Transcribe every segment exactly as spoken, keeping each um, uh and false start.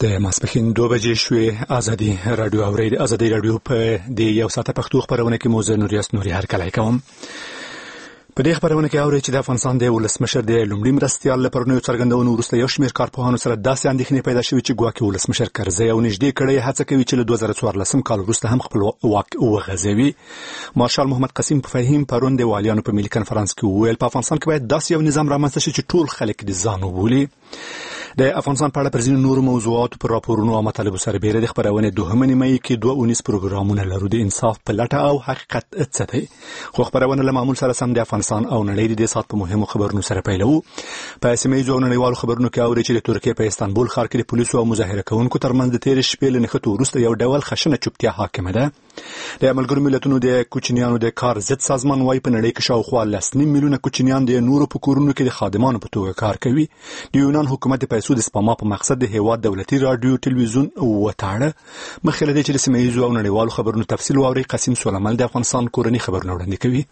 د ماسپښین دوه بجې شوې. ازادي رادیو اورئ. د ازادي رادیو په د یو ساعته پښتو خبرونه کې مو زه نوریاس نوري هرکلی کوم. په دې خبرونه کې اورئ چې د افغانستان د ولسمشر د لومړي مرستیال له پرونیو څرګندونو وروسته یو شمېر کارپوهانو سره داسې اندېښنې پیدا شوې چې ګواکې ولسمشر کرزی او نږدې کړی هڅه کوي چې له دوه زره څوارلسم کال وروسته هم خپل واک وغځوي. مارشال محمد قسیم فهیم پرون د والیانو په ملي کنفرانس کې وویل په افغانستان کې باید داسې یو نظام رامنځته شي چې ټول خلک د ځان وبولي. د افغانستان په اړه پر ځینو نورو موضوعاتو پر راپورونو او مطالبو سره بیره د خبرونې دوهمه نیمه کې دوه اونیز پروګرامونه لرو د انصاف په لټه او حقیقت څه دی. خو خبرونه له معمول سره سم د افغانستان او نړۍ د سات په مهمو خبرونو سره پیلو. په سیمه ییزو نړیوالو خبرونو کې اوري چې د ترکیه په استانبول ښار کې د پولیسو او مظاهره کوونکو ترمنځ د تیر شپې له نښتو وروسته یو ډول خشنه چوپتیا حاکمه ده. د ملګرو ملتونو د کوچنیانو د کار ضد سازمان وايي په نړۍ کې شاوخوا لس نیم میلیونه کوچنیان د نورو په کورونو کې د خادمانو په توګه کار کوي. د یونان حکومت د پیسو د سپما په مقصد د هیواد دولتي رادیو ټلویزیون وټاړه. مخکې له دې چې د سیمه ییزو او نړیوالو خبرونو تفصیل واوري، قاسم سلیمان د افغانستان کورني خبرونه وړاندې کوي.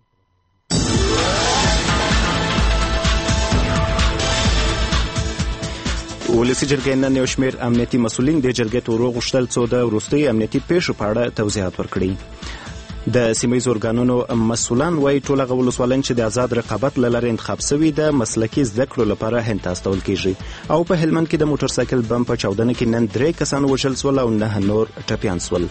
ولسی جرګې نن یو شمېر امنیتي مسؤلین د جرګې تورو غوښتل څو د وروستي امنیتي پیښو په اړه توضیحات ورکړي. د سیمه ییزو ارګانونو مسؤلان وايي ټول هغه ولسوالان چې د آزاد رقابت له لارې انتخاب شوي د مسلکي زده کړو لپاره هند ته استول کیږي. او په هلمند کې د موټر سایکل بم په چاودنه کې نن درې کسان وژل شول او نه نور ټپیان شول.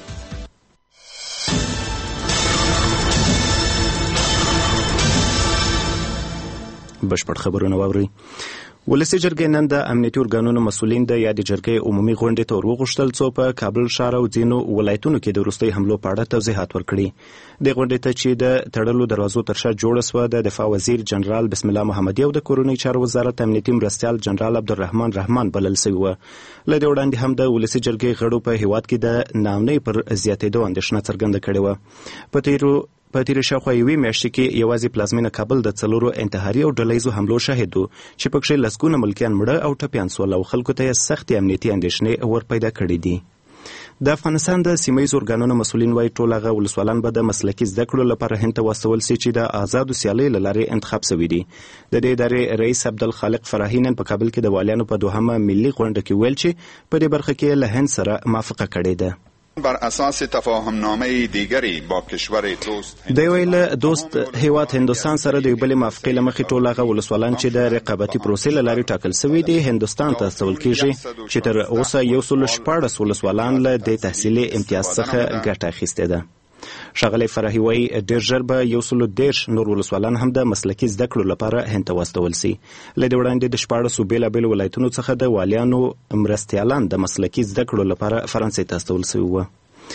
بشپړ خبرونه واورئ. ولسی جرګې نن د امنیتي ارګانونو مسؤلین د یادې جرګې عمومي غونډې ته ورغوښتل څو په کابل ښار او ځینو ولایتونو کې د وروستي حملو په اړه توضیحات ورکړي. د غونډې ته چې د تړلو دروازو تر شا جوړه سوه د دفاع وزیر جنرال بسم الله محمدي او د کورنۍ چارو وزارت امنیتي مرستیال جنرال عبدالرحمن رحمان بلل سوي وه. له دې وړاندې هم د ولسی جرګې غړو په هیواد کې د ناامنۍ پر زیاتېدو اندېښنه څرګنده کړې وه. په تیرو په تیر شاوخوا یوې میاشتې کې یوازې پلازمینه کابل د څلورو انتحاري او ډلهییزو حملو شاهد و چې پکښې لسګونه ملکیان مړه او ټپیان سول او خلکو ته یې سختې امنیتي اندېښنې ور پیدا کړي دي. د افغانستان د سیمه ییزو ارګانونو مسؤلین وايي ټول هغه ولسوالان به د مسلکي زده کړو لپاره هند ته واستول سي چې د آزادو سیالیو له لارې انتخاب شوي دي. د دې ادارې رئیس عبدالخالق فراهي نن په کابل کې د والیانو په دوهمه ملي غونډه کې ویل چې په دې برخه کې له هند سره موافقه کړې ده. بر اساس تفاهمنامه دیگری با کشور دوست د ویل دوست هیواد هندوستان سره د بل موافقه لمخې ټول هغه ولسوالان چې د رقابتي پروسې له لارې ټاکل شوي دي هندوستان ته استول کیږي چې تر اوسه یو سل شپاړس ولسوالان له د تحصیلي امتیاز څخه ګټه اخیستې ده. ښاغلی فرحي وايي ډېر ژر به یو سل دېرش نور ولسوالان هم د مسلکي زده کړو لپاره هند ته واستول سي. له دې وړاندې د شپاړسو بېلابېلو ولایتونو څخه د والیانو مرستیالان د مسلکي زده کړو لپاره فرانسې ته استول سوي وه.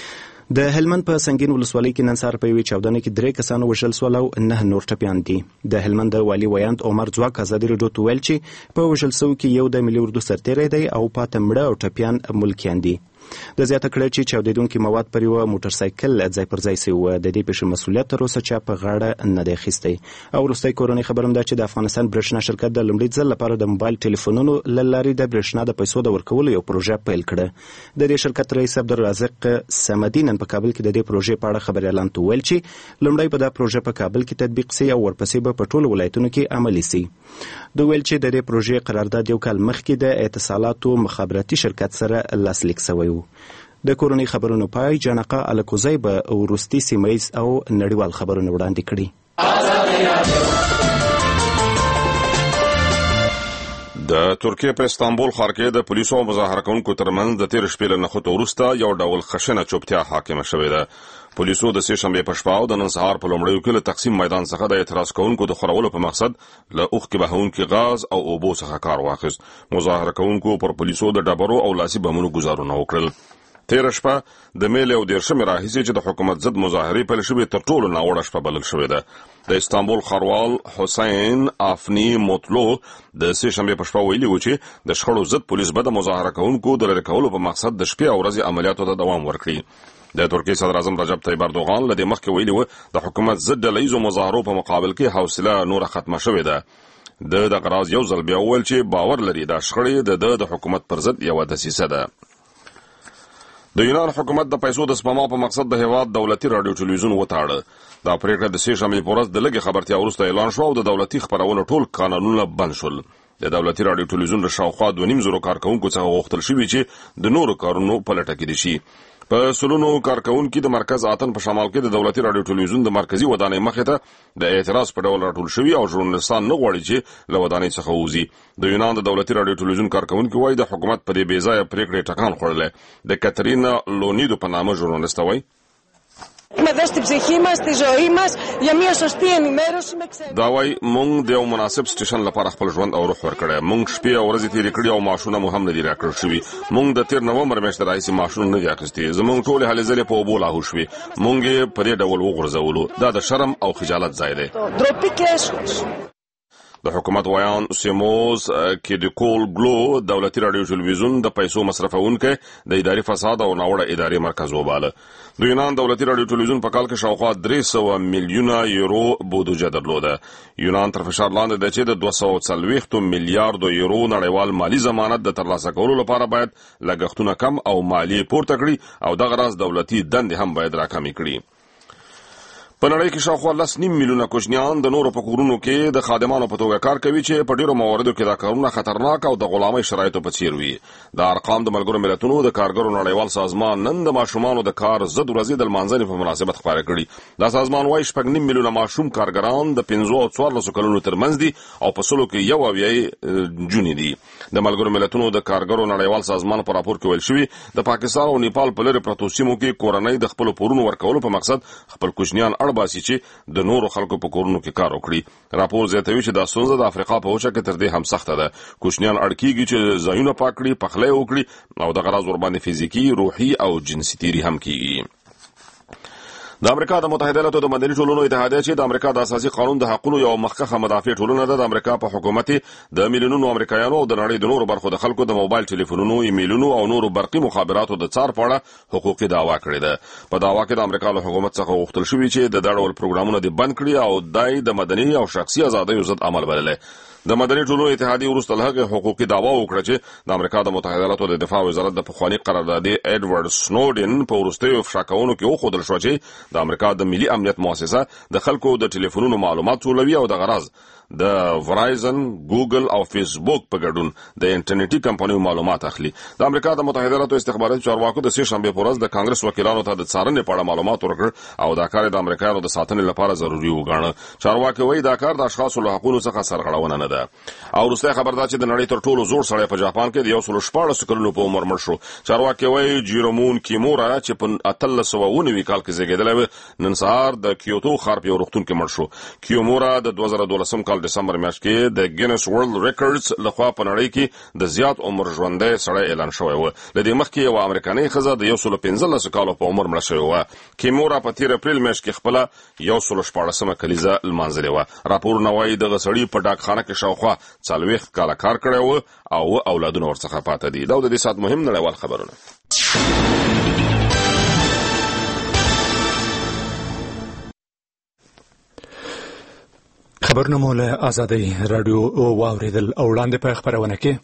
د هلمند په سنگین ولسوالۍ کې نن سهار په یوې چاودنه کې درې کسانو وژل شول او نه نور ټپیان دي. د هلمند د والي ویاند عمر ځواک ازادي راډیو ته ویل چې په وژل شوو کې یو د ملي اردو سرتیری دی او پاته مړه او ټپیان ملکیان دي. د زیاته کړه چې چاودېدونکي مواد پر یوه موټر سایکل ځای پر ځای سوي وه. د دې پیښې مسؤلیت تر اوسه چا په غاړه نه دی اخیستی. او وروستی کورنۍ خبر هم دا چې د افغانستان برېښنا شرکت د لومړي ځل لپاره د موبایل ټلیفونونو له لارې د برېښنا د پیسو د ورکولو یو پروژه پیل کړه. د دې شرکت رئیس عبدالرازق صمدي نن په کابل کې د دې پروژې په اړه خبري اعلان ته ویل چې لومړی به دا پروژه په کابل کې تطبیق سي او ورپسې به په ټولو ولایتونو کې عملي سي. دوی ویل چې د دې پروژې قرارداد یو کال مخکې د اتصالاتو مخابراتي شرکت سره لاسلیک شوی و. د کورنۍ خبرونو پای جانقه الکوزی به وروستي سیمهیز او نړیوال خبرونه وړاندې کړي. د ترکیه په استانبول ښار کې د پولیسو او مظاهره کوونکو ترمنځ د تیر شپې له نښتو وروسته یو ډول خشنه چوپتیا حاکمه شوې ده. پولیسو د سې شنبې په شپه او د نن سهار په لومړیو کې له تقسیم میدان څخه د اعتراض کوونکو د خورولو په مقصد له اوښکې بهونکي غاز او اوبو څخه کار واخیست. مظاهره کوونکو پر پولیسو د ډبرو او لاسي بمونو ګزارونه وکړل. تیر شپه د میلې او دیرشمې راهیسې چې د حکومت ضد مظاهرې پیل شوې تر ټولو ناوړه شپه بلل شوې ده. د استانبول ښاروال حسین افني موتلو د سې شنبې په شپه ویلي و چې د شخړو ضد پولیس به د مظاهره کوونکو د لرې کولو په مقصد د شپې او ورځې عملیاتو ته دوام ورکړي. د ترکیې صدر اعظم رجب طیب اردوغان له دې مخکې ویلي و د حکومت ضد ډلهییزو مظاهرو په مقابل کې حوصله نوره ختمه شوې ده. د دغه راز یو ځل بیا وویل چې باور لري دا شخړې د ده د حکومت پر ضد یوه دسیسه ده. د یونان حکومت د پیسو د سپما په مقصد د هیواد دولتي رادیو ټلویزیون وتاړه. دا پریکړه د سې شنبې په ورځ د لږې خبرتیا وروسته اعلان شوه او د دولتي خپرونو ټول کانالونه بند شول. د دولتي راډیو ټلویزیون له شاوخوا دوه نیم زرو کارکونکو څخه غوښتل شوي چې د نورو کارونو په لټه کې دي شي. په سلونو کارکونکو د مرکز آتن په شمال کې د دولتي راډیو ټلویزیون د مرکزی ودانۍ مخې ته د اعتراض په ډول راټول شوي او ژورنالستان نه غواړي چې له ودانۍ څخه ووځي. د یونان د دولتي راډیو ټلویزیون کارکونکو وایي د حکومت په دې بې ځایه پریکړې ټکان خوړلی. د کاترینا لونیدو په نامه ژورنالست وایي Έχουμε δώσει την ψυχή μας, τη ζωή μας για μια σωστή ενημέρωση με ξένους. دا وایي موږ د یو مناسب سټیشن لپاره خپل ژوند او روح ورکړی. موږ شپې او ورځې تېرې کړي او معاشونه مو هم نه دي راکړل شوي. موږ د تېر نومبر میاشتې راهیسې معاشونه نه دي اخیستي. زموږ ټولې هلې ځلې په اوبو لاهو شوې. موږ یې په دې ډول وغورځولو. دا د شرم او خجالت ځای دی. Ντροπή και έσχος. د حکومت ویان سیموز کیډیکول ګلو دولتي راډیو ټلویزیون د پیسو مصرفونکو د اداري فساد او ناوړه اداري مرکز وباله. د یونان دولتي راډیو ټلویزیون په کال کې شاوخوا درې سوه میلیونه یورو بودجه درلوده. یونان تر فشار لاندې ده چې د دوه سوه څلوېښت میلیارډو یورو نړیوال مالی ضمانت د ترلاسه کولو لپاره باید لګښتونه کم او مالیې پورته کړي او دغه راز دولتي دندې هم باید راکمې کړي. په نړۍ کې شاوخوا لس نیم میلیونه کوچنیان د نورو په کورونو کې د خادمانو په توګه کار کوي چې په ډیرو مواردو کې دا کارونه خطرناک او د غلامۍ شرایطو په څیر وي. دا ارقام د ملګرو ملتونو د کارګرو نړیوال سازمان نن د ماشومانو د کار ضد ورځې د لمانځنې په مناسبت خپاره کړي. دا سازمان وايي شپږ نیم میلیونه ماشوم کارګران د پنځو او څوارلسو کلونو ترمنځ دي او په سلو کې یو اویا یې جونې دي. د ملګرو ملتونو د کارګرو نړیوال سازمان په راپور کې ویل شوي د پاکستان او نیپال په لرې پرتو سیمو کې کورنۍ د خپلو پورونو ورکولو په مقصد خپل کوچنیان اړ باسي چې د نورو خلکو په کورونو کې کار وکړي. راپور زیاتوي چې دا ستونزه د افریقا په وچه کې تر دې هم سخته ده. کوچنیان اړ کېږي چې ځایونه پاک کړي، پخلی وکړي او دغه راز ورباندې فزیکي، روحي او جنسي تیري هم کېږي. د امریکا د متحده ایالاتو د مدني ټولنو اتحادیه چې د امریکا د اساسي قانون د حقوقو یو مخکښه مدافع ټولنه ده، د امریکا په حکومت د میلیونونو امریکایانو او د نړۍ د نورو برخو د خلکو د موبایل ټلیفونونو، ایمیلونو او نورو برقي مخابراتو د څار په اړه حقوقي دعوا کړې ده. په دعوا کې د امریکا له حکومت څخه غوښتل شوي چې د دا ډول پروګرامونه دې بند کړي او دای د مدني او شخصي ازادیو ضد عمل بللی. د مدني ټولنو اتحادیې وروسته له هغې حقوقي دعوا وکړه چې د امریکا د متحده ایالاتو د دفاع وزارت د پخواني قراردادي ایډورډ سنوډن په وروستیو افشا کونو کې وښودل شوه چې د امریکا د ملي امنیت مؤسسه د خلکو د ټلیفونونو معلومات ټولوي او دغه راز د ورایزن، ګوګل او فیسبوک په ګډون د انټرنیټي کمپنیو معلومات اخلي. د امریکا د متحده ایالاتو استخباراتي چارواکو د سې شنبې په ورځ د کانګرس وکیلانو ته د څارنې په اړه معلومات ورکړ او دا کار د امریکایانو د ساتنې لپاره ضروري وګاڼه. چارواکي وایي دا کار د اشخاصو له حقونو څخه سرغړونه نه ده. او وروستی خبر دا چې د نړۍ تر ټولو زوړ سړی په جاپان کې د یو سلو شپاړسو کلونو په عمر مړ شو. چارواکي وایي جیرومون کیمورا چې په اتلس سوه اووه نوي کال کې زیږېدلی و، نن سهار د کیوتو ښار په یو روغتون کې مړ شو. کیمورا د دوه زره دولسم کال ډسمبر میاشت کې د ګینس ورلد ریکارډز لخوا په نړۍ کې د زیات عمر ژوندی سړی اعلان شوی و. له دې مخکې یوه امریکانۍ ښځه د یو سلو پنځلسو کالو په عمر مړه شوې وه. کیمورا په تېر اپریل میاشت کې خپله یو سلو شپاړسمه کلیزه لمانځلې وه. راپورونه وایي دغه سړي په ډاکخانه کې شاوخوا څلوېښت کاله کار کړی و او اولادونه ورڅخه پاته دي. دا د دې ساعت مهم نړیوال خبرونه. خبرونه مو له آزادۍ راډیو واورېدل او وړاندې په خپرونه کې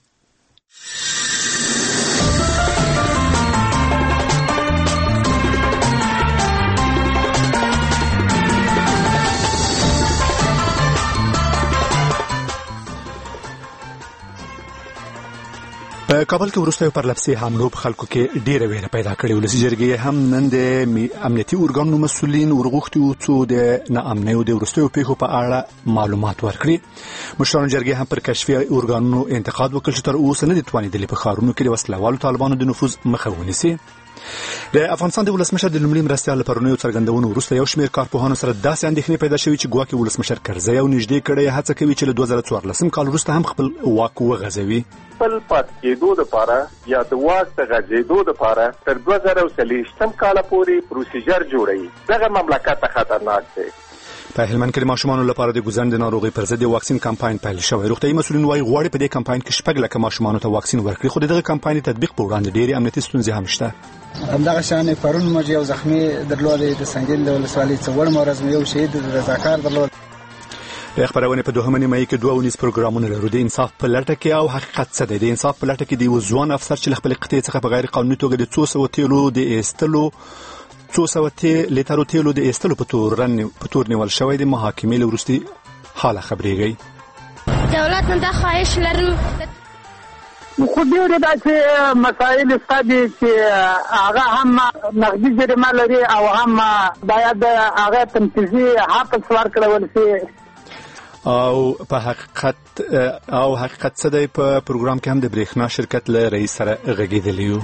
په کابل کې وروستیو پرلپسې حملو په خلکو کې ډېره ویره پیدا کړې. ولسي جرګې هم نن د امنیتي ارګانونو مسؤلین ورغوښتي وو څو د ناامنیو د وروستیو پیښو په اړه معلومات ورکړي. مشرانو جرګې هم پر کشفي ارګانونو انتقاد وکړ چې تر اوسه نه دي توانېدلي په ښارونو کې د وسلهوالو طالبانو د نفوذ مخه ونیسي. د افغانستان د ولسمشر د لومړي مرستیال له پرونیو څرګندونو وروسته یو شمېر کارپوهانو سره داسې اندېښنې پیدا شوي چې ګواکې ولسمشر کرزی او نږدې کړی هڅه کوي چې له دوه زره څوارلسم کال وروسته هم خپل واک وغځوي. خپل پاتې کېدو دپاره یا د واک د غځېدو دپاره تر دوه زره څلوېښتم کاله پورې پروسیجر جوړوي. دغه مملکت خطرناک دی. په هلمند کې د ماشومانو لپاره د ګوزن د ناروغۍ پر ضد واکسین کمپاین پیل شوی. روغتیايي مسؤلین وايي غواړي په دې کمپاین کې شپږ لکه ماشومانو ته واکسین ورکړي، خو دغه کمپاین تطبیق په وړاندې ډېرې امنیتي ستونزې هم شته. همدغه شان پرون موږ یو زخمي درلودی د سنگین د ولسوالۍ څوړ مورز یو شهید رضاکار درلود. د خبرونه په دوهمه نیمه کې دوه ونیس پروګرامونه لرو. د انصاف په لټه کې او حقیقت څه دی. د انصاف په لټه کې د یو ځوان افسر چې خپل قطعې څخه په غیر قانوني توګه د څو سوه تیلو د ایستلو څو سوه لیټرو تیلو د ایستلو په تور په تور نیول شوی د محاکمې له وروستي حاله خبرېږي. دولت نه د خواهش لرم خو ډېرې داسې مسایل شته دي چې هغه هم نقدي جریمه لري او هم باید هغه تنفیذي حبس ورکړل شي. او په حقیقت او حقیقت څه دی په پروګرام کې هم د برېښنا شرکت له رئیس سره غږېدلی یو.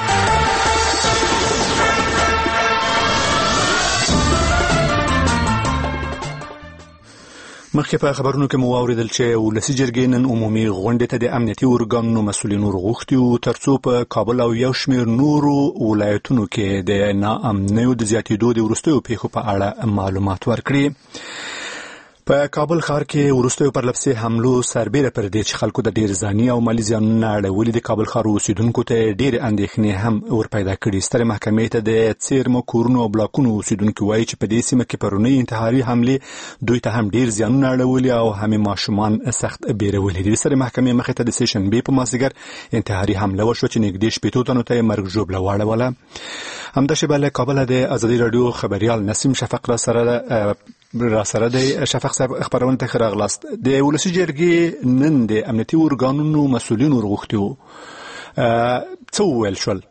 مخکې په خبرونو کې مو واوریدل چې ولسي جرګې نن عمومي غونډې ته د امنیتي ارګانونو مسؤلینو ورغوښتي وو ترڅو په کابل او یو شمېر نورو ولایتونو کې د ناامنیو د زیاتېدو د وروستیو پیښو په اړه معلومات ورکړي. په کابل ښار کې وروستیو پرلپسې حملو سربیره پر دې چې خلکو د ډېر ځاني او مالي زیانونه اړولي د کابل ښار اوسیدونکو ته ډېرې اندېښنې هم ورپیدا کړي. سترې محکمې ته د څیرمو کورونو او بلاکونو اوسیدونکي وایي چې په دې سیمه کې پرونۍ انتحاري حملې دوی ته هم ډېر زیانونه اړولي او همې ماشومان سخت بیرولي دي. د سترې محکمې مخې ته د سې شنبې په مازدیګر انتحاري حمله وشوه چې نږدې شپېتو تنو ته یې مرګ ژوبله واړوله. همدا شیبه له کابله د ازادي راډیو خبریال نسیم شفق را سره را سره د شفق صاحب خبرونه ته راغلاست. د ولسي جرګې نن د امنیتي ارګانونو مسؤلین ورغوښتي وو، څه وویل شول؟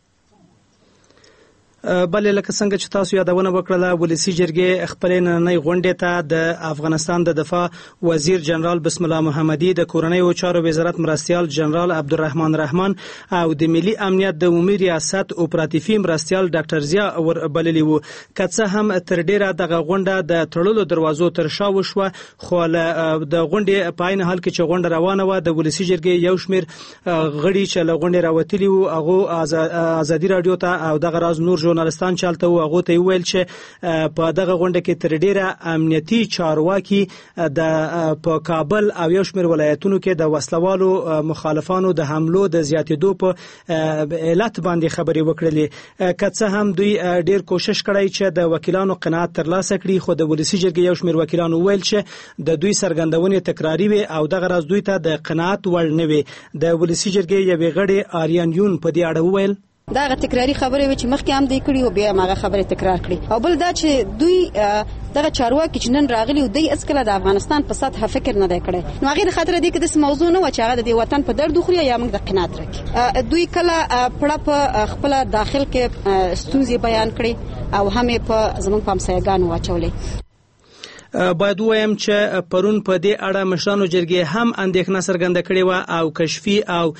بلې لکه څنګه چې تاسو یادونه وکړله ولسي جرګې خپلې نننۍ غونډې ته د افغانستان د دفاع وزیر جنرال بسم الله محمدي، د کورنیو چارو وزارت مرستیال جنرال عبدالرحمن رحمان او د ملي امنیت د عمومي ریاست اپراتیفي مرستیال ډاکټر ضیا وربللي وو. که څه هم تر ډیره دغه غونډه د تړلو دروازو تر شا وشوه، خو د غونډې په عین حال کې چې غونډه روانه وه د ولسي جرګې یو شمېر غړي چې له غونډې راوتلي وو هغو ازادي راډیو ته او دغه راز نور ژورنالستان چالته وو هغو ته یې وویل چې په دغه غونډه کې تر ډیره امنیتي چارواکي د په کابل او یو شمېر ولایتونو کې د وسلوالو مخالفانو د حملو د زیاتېدو په علت باندې خبرې وکړلې. که څه هم دوی ډیر کوشش کړی چې د وکیلانو قناعت ترلاسه کړي، خو د ولسي جرګې یو شمېر وکیلانو وویل چې د دوی څرګندونې تکراري وي او دغه راز دوی ته د قناعت وړ نه وي. د ولسي جرګې یوې غړي آریان یون په دې اړه وویل دا غ تکراری خبره وي چې مخکې هم دی کړی او بیا هغه خبره تکرار کړي. او بل دا چې دوی دغه چارواکي چې نن راغلي او دوی اسکله د افغانستان په سطح فکر نه دی کړی، نو هغه د خاطر دی کې د موضوع نه و چې هغه د وطن په درد خوري یا موږ د قناعت راکړي. دوی کله پړه په خپل داخل کې ستونزې بیان کړي او هم په زمونږ په همسایګانو واچولې. باید وایم چې پرون په دې اړه مشرانو جرګې هم اندېښنه څرګنده کړې وه او کشفي او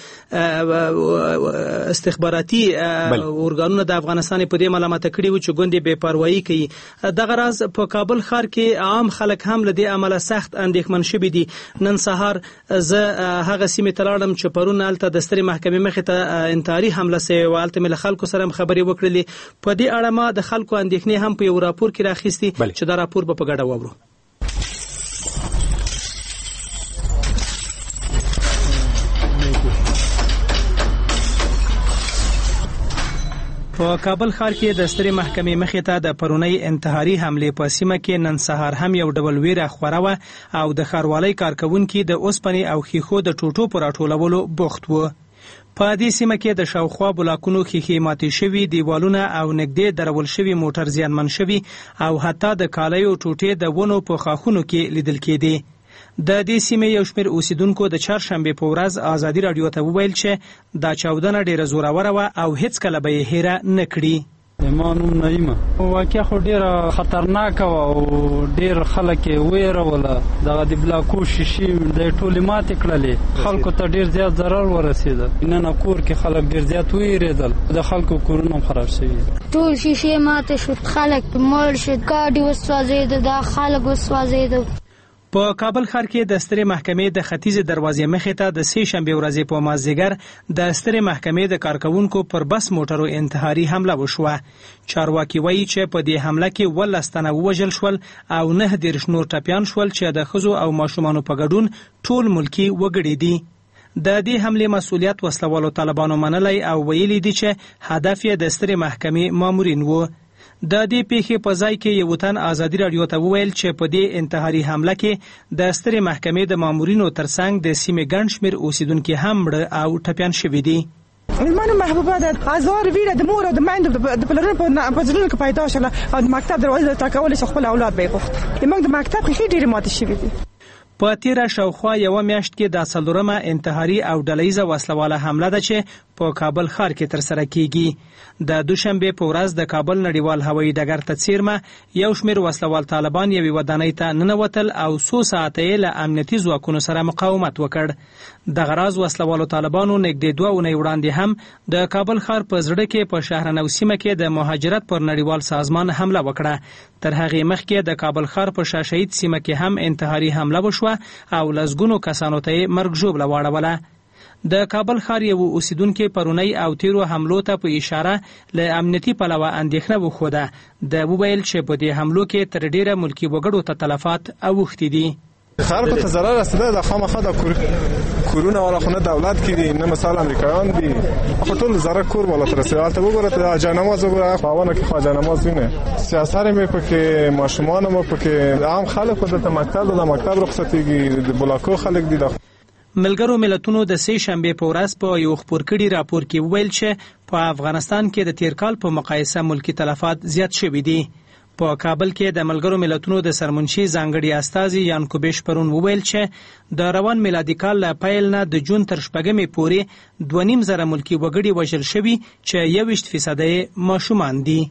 استخباراتي ارګانونه د افغانستان په دې ملامته کړي وو چې ګوندې بې پروایي کوي. دغه راز په کابل ښار کې عام خلک هم له دې امله سخت اندېښمن شوي دي. نن سهار زه هغه سیمې ته لاړم چې پرون هلته د سترې محکمې مخې ته انتحاري حمله سوې وه، هلته مې له خلکو سره هم خبرې وکړلې. په دې اړه ما د خلکو اندېښنې هم په یو راپور کې راخیستې چې دا راپور به په ګډه واورو. په کابل ښار کې د سترې محکمې مخې ته د پرونۍ انتحاري حملې په سیمه کې نن سهار هم یو ډول ویره خوره وه او د ښاروالۍ کارکوونکي د اوسپنې او ښیښو د ټوټو په راټولولو بوخت وو. په دې سیمه کې د شاوخوا بلاکونو ښیښې ماتې شوي، دیوالونه او نږدې درول شوي موټر زیانمن شوي او حتی د کالیو ټوټې د ونو په خاښونو کې لیدل کېدې. د دې سیمې یو شمېر اوسیدونکو د چهارشنبې په ورځ ازادي راډیو ته وویل چې دا چاودنه ډېره زوروره وه او هیڅکله به یې هیره نه کړي. ما نوم نعیمه. واقعه خو ډېره خطرناکه وه او ډېر خلک یې ویروله. دغه د بلاکو شیشې د ټولې ماتې کړلې، خلکو ته ډېر زیات ضرر ورسېده. نن کور کې خلک ډېر زیات ویرېدل، د خلکو کورونه هم خراب شوي. ټول شیشې ماتې شو، خلک مړ شو، ګاډي وسوځېده، دا خلک وسوځېده. په کابل ښار کې د سترې محکمې د ختیځې دروازې مخې ته د سې شنبې ورځې په مازدیګر د سترې محکمې د کارکوونکو پر بس موټرو انتحاري حمله وشوه. چارواکي وایي چې په دې حمله کې اوولس تنه ووژل شول او نه دېرش نور ټپیان شول چې د ښځو او ماشومانو په ګډون ټول ملکي وګړي دي. د دې حملې مسؤلیت وسلوالو طالبانو منلی او ویلي دي چې هدف یې د سترې محکمې مامورین وو. د دې پیښې په ځای کې یو تن ازادي راډیو ته وویل چې په دې انتحاري حمله کې د سترې محکمې د مامورینو ترڅنګ د سیمې ګڼ شمېر اوسیدونکي هم مړه او ټپیان شوي دي. مېلمانو محبوبه ده، ازار ویره د مور او د میندو د پلرونو په زړونو کې پیدا شوله او د مکتب دروازې ته کولی چې خپل اولاد به یې غوښت. موږ د مکتب ښې ډېرې ماتې شوي دي. په تیره شاوخوا یوه میاشت کې دا څلورمه انتحاري او ډلهییزه وسلواله حمله ده چې په کابل ښار کې ترسره کیږي. د دوشنبې په ورځ د کابل نړیوال هوایي ډګر ته څیرمه یو شمېر وسلوال طالبان یوې ودانۍ ته ننوتل او څو ساعته یې له امنیتي ځواکونو سره مقاومت وکړ. دغه راز وسلوالو طالبانو نږدې دوه اونۍ وړاندې هم د کابل ښار په زړه کې په شهرنو سیمه کې د مهاجرت پر نړیوال سازمان حمله وکړه. تر هغې مخکې د کابل ښار په شاشهید سیمه کې هم انتحاري حمله وشوه او لسګونو کسانو ته یې مرګ ژوبله واړوله. د کابل ښار یو اوسیدونکي پرونی او تیرو حملو ته په اشاره له امنیتي پلوه اندېښنه وښوده. د وویل چې په دې حملو کې تر ډیره ملکي وګړو ته تلفات اوښتي دي. خلکو ته ضرر رسیده د خامخا د کورونه والا خونه دولت کې دي، نه مثال امریکایان دي، خو ټول ضرر کور والا تر رسیده. ته وګوره ته جانماز وګوره خواونه کې خواجه نماز وینه سیاست مې پکې ماشومان مې پکې عام خلک د مکتب د مکتب رخصتيږي د بلاکو خلک دي. ملګرو ملتونو د سې شنبې په ورځ په یو خپور کړي راپور کې وویل چې په افغانستان کې د تیر کال په مقایسه ملکی تلفات زیات شوي دي. په کابل کې د ملګرو ملتونو د سرمنشي ځانګړي استازي یانکوبیش پرون وویل چې د روان میلادي کال له پیل نه د جون تر شپږمې پورې دوه نیم زره ملکی وګړي وژل شوي چې یوویشت فیصده یې ماشومان دي.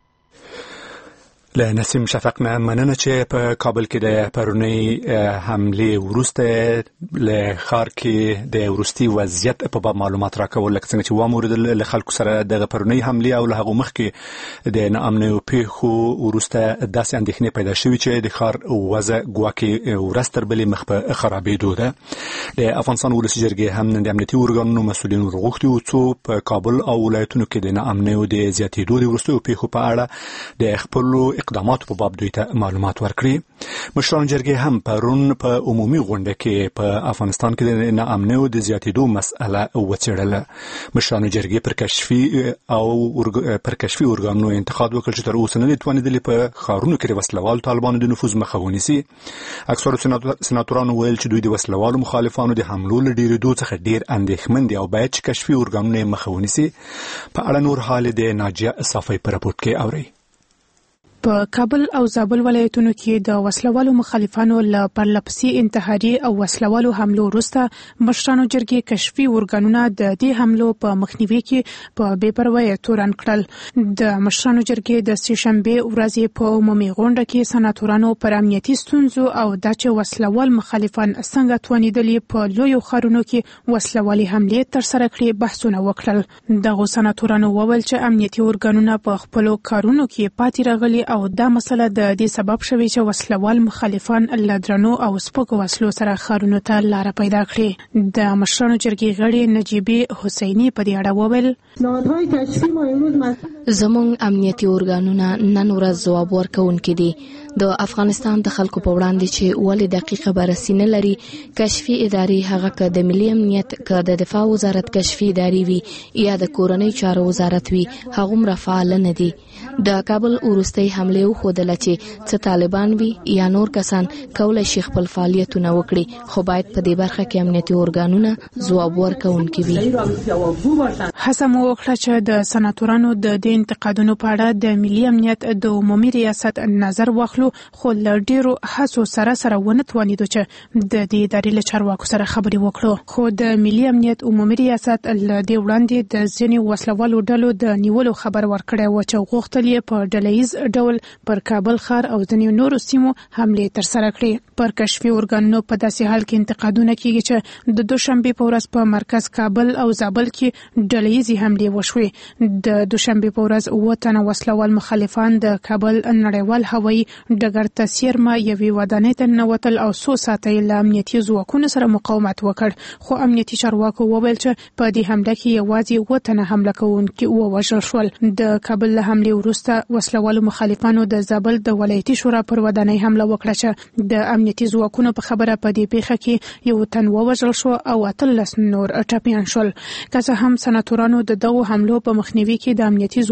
له نسیم شفق نه مننه چې په کابل کې د پرونی حمله وروسته له ښار کې د وروستي وضعیت په باب معلومات راکول، لکه څنګه چې واموریدل له خلکو سره د پرونی حمله او له هغه مخکې د ناامنۍ پیښو وروسته داسې اندېښنې پیدا شوې چې د ښار وضع ګواکې ورځ تر بلې مخ په خرابېدو ده. د افغانستان ولسي جرګې هم نن د امنیتي ارګانونو مسؤلین ورغوښتي وو څو په کابل او ولایتونو کې د ناامنۍ د زیاتېدو د وروستیو پیښو په اړه د خپلو اقداماتو په باب دوی ته معلومات ورکړي. مشران جرګې هم پرون په عمومي غونډه کې په افغانستان کې د ناامنۍ د زیاتېدو مسأله وڅېړله. مشران جرګې پر کشفي او پر کشفي ارګانونو انتقاد وکړ چې تر اوسه نه دي توانېدلي په ښارونو کې د وسلوالو طالبانو د نفوذ مخه ونیسي. اکثرو سناتورانو ویل چې دوی د وسلوالو مخالفانو د حملو له ډېرېدو څخه ډېر اندېښمن دي او باید چې کشفي ارګانونه یې مخه ونیسي. په اړه نور حال د ناجیه صافی په راپورټ کې اورئ. په کابل او زابل ولایتونو کې د وسلوالو مخالفانو له پرلپسې انتحاري او وسلوالو حملو وروسته مشرانو جرګې کشفي ارګانونه د دې حملو په مخنیوي کې په بې پروایۍ تورن کړل. د مشرانو جرګې د سې شنبې ورځې په عمومي غونډه کې سناتورانو پر امنیتي ستونزو او دا چې وسلوال مخالفان څنګه توانېدلي په لویو ښارونو کې وسلوالي حملې ترسره کړي بحثونه وکړل. دغو سناتورانو وویل چې امنیتي ارګانونه په خپلو کارونو کې پاتې راغلي او دا مسله د دې سبب شوی چې وسلوال مخالفان له درنو او سپکو وسلو سره ښارونو ته لاره پیدا کړي. د مشرانو جرګې غړي نجیبي حسیني په دې اړه وویل زموږ امنیتي ارګانونه نن ورځ ځواب ورکوونکي دي. د افغانستان د خلکو په وړاندې چې ولې دقیقه بررسي نه لري، کشفي ادارې هغه که د ملي امنیت که د دفاع وزارت کشفي ادارې وي یا د کورنۍ چارو وزارت وي هغومره فعال نه دي. د کابل وروستۍ حملې وښودله چې څه طالبان وي یا نور کسان کولی شي خپل فعالیتونه وکړي، خو باید په دې برخه کې امنیتي ارګانونه ځواب ورکوونکي وي. هڅه مو وکړه چې د سناتورانو د دې انتقادونو په اړه د ملي امنیت د عمومي ریاست نظر واخلو، خو له ډیرو هڅو سره سره ونه توانېدو چې د دې ادارې له چارواکو سره خبرې وکړو. خو د ملي امنیت عمومي ریاست له دې وړاندې د ځینې وسلوالو ډلو د نیولو خبر ورکړی و چې غوښتل یې په ډلهییز ډول پر کابل ښار او ځینې نورو سیمو حملې ترسره کړي. پر کشفي ارګانونو په داسې حال کې انتقادونه کیږي چې د دوشنبې په ورځ په مرکز کابل او زابل کې ډلهییزې حملې وشوې. د دوشنبې په ورځ اووه تنه وسلوال مخالفان د کابل نړیوال هوایي ډګر ته څیرمه یوې ودانۍ ته ننوتل او څو ساعته یې له امنیتي ځواکونو سره مقاومت وکړ، خو امنیتي چارواکو وویل چې په دې حمله کې یوازې اووه تنه حمله کوونکي ووژل شول. د کابل له حملې وروسته وسلوالو مخالفانو د زابل د ولایتي شورا پر ودانۍ حمله وکړه چې د امنیتي ځواکونو په خبره په دې پیښه کې یو تن ووژل شو او اتلس نور ټپیان شول. که څه هم سناتورانو د دغو حملو په مخنیوي کې د امنیتي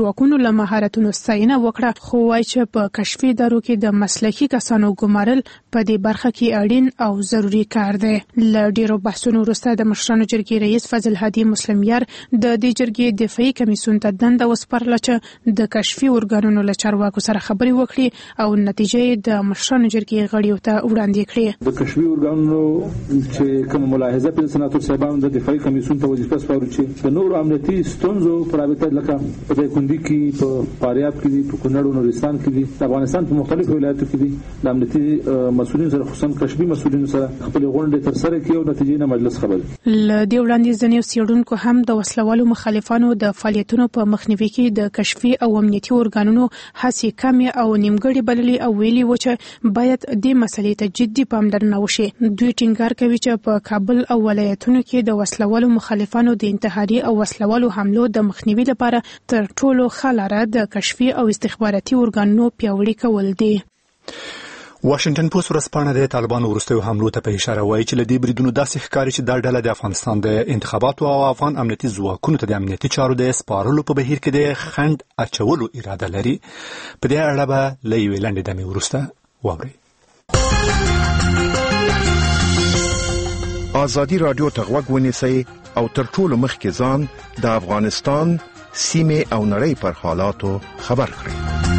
ځواکونو له مهارتونو ستاینه وکړه، خو وایي چې په کشفي ادارو کې د مسلکي کسانو ګمارل په دې برخه کې اړین او ضروري کار دی. له ډیرو بحثونو وروسته د مشرانو جرګې رئیس فضل هادي مسلمیار د دې جرګې دفاعي کمیسیون ته دنده وسپارله چې د کشفي ارګانونو له چارواکو سره خبرې وکړي او نتیجې د مشرانو جرګې غړیو ته وړاندې کړي. د کشفي ارګانونو چې کوم ملاحظه په سناتور صاحبانو د دفاعي کمیسیون ته وظیفه سپارو چې د نورو امنیتي ستونزو پر رابطه لکه په دایکندي کې، په فاریاب کې دي، په کونړ او نورستان کې دي، د افغانستان په مختلفو ولایتو کې دي، د امنیتي مسؤلینو سره خصوصا کشفي مسؤلینو سره خپل غونډې تر سره کوي او نتیجې نه مجلس خبري. ل دې وړاندې ځنیو سیډونکو هم د وسلوالو مخالفانو د فعالیتونو په مخنیوي کې د کشفي او امنیتي ارګانونو هڅې کمې او نیمګړې بللې او ویلي و چې باید دې مسلې ته جدي پاملرنه وشي. دوی ټینګار کوي چې په کابل او ولایتونو کې د وسلوالو مخالفانو د انتحاري او وسلوالو حملو د مخنیوي لپاره تر ټولو ښه لاره د کشفي او استخباراتي ارګانونو پیاوړي کول دي. واشنگټن پوسټ ورځپاڼه د طالبانو وروستیو حملو ته په اشاره وایي چې له دې بریدونو داسې ښکاري چې دا ډله د افغانستان د انتخاباتو او افغان امنیتي ځواکونو ته د امنیتي چارو د سپارلو په بهیر کې د خنډ اچولو اراده لري. په دې اړه به له یوې لنډې دمې وروسته واورئ. ازادي رادیو ته غوږ ونیسئ او تر ټولو مخکې ځان د افغانستان سیمې او نړۍ پر حالاتو خبر کړئ.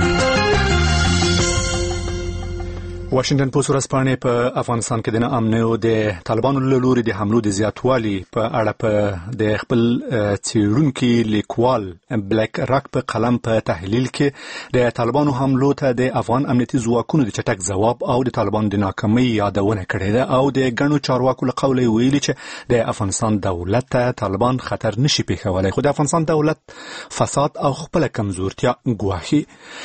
واشنگټن پوسټ ورځپاڼه په افغانستان کې د ناامنۍ او د طالبانو له لوري د حملو د زیاتوالي په اړه په د خپل څېړونکي لیکوال بلیک راک په قلم په تحلیل کې د طالبانو حملو ته د افغان امنیتي ځواکونو د چټک ځواب او د طالبانو د ناکامۍ یادونه کړې ده او د ګڼو چارواکو له قوله ویلي چې د افغانستان دولت ته طالبان خطر نشي پیښولی، خو د افغانستان دولت فساد او خپل کمزورتیا ګواښي.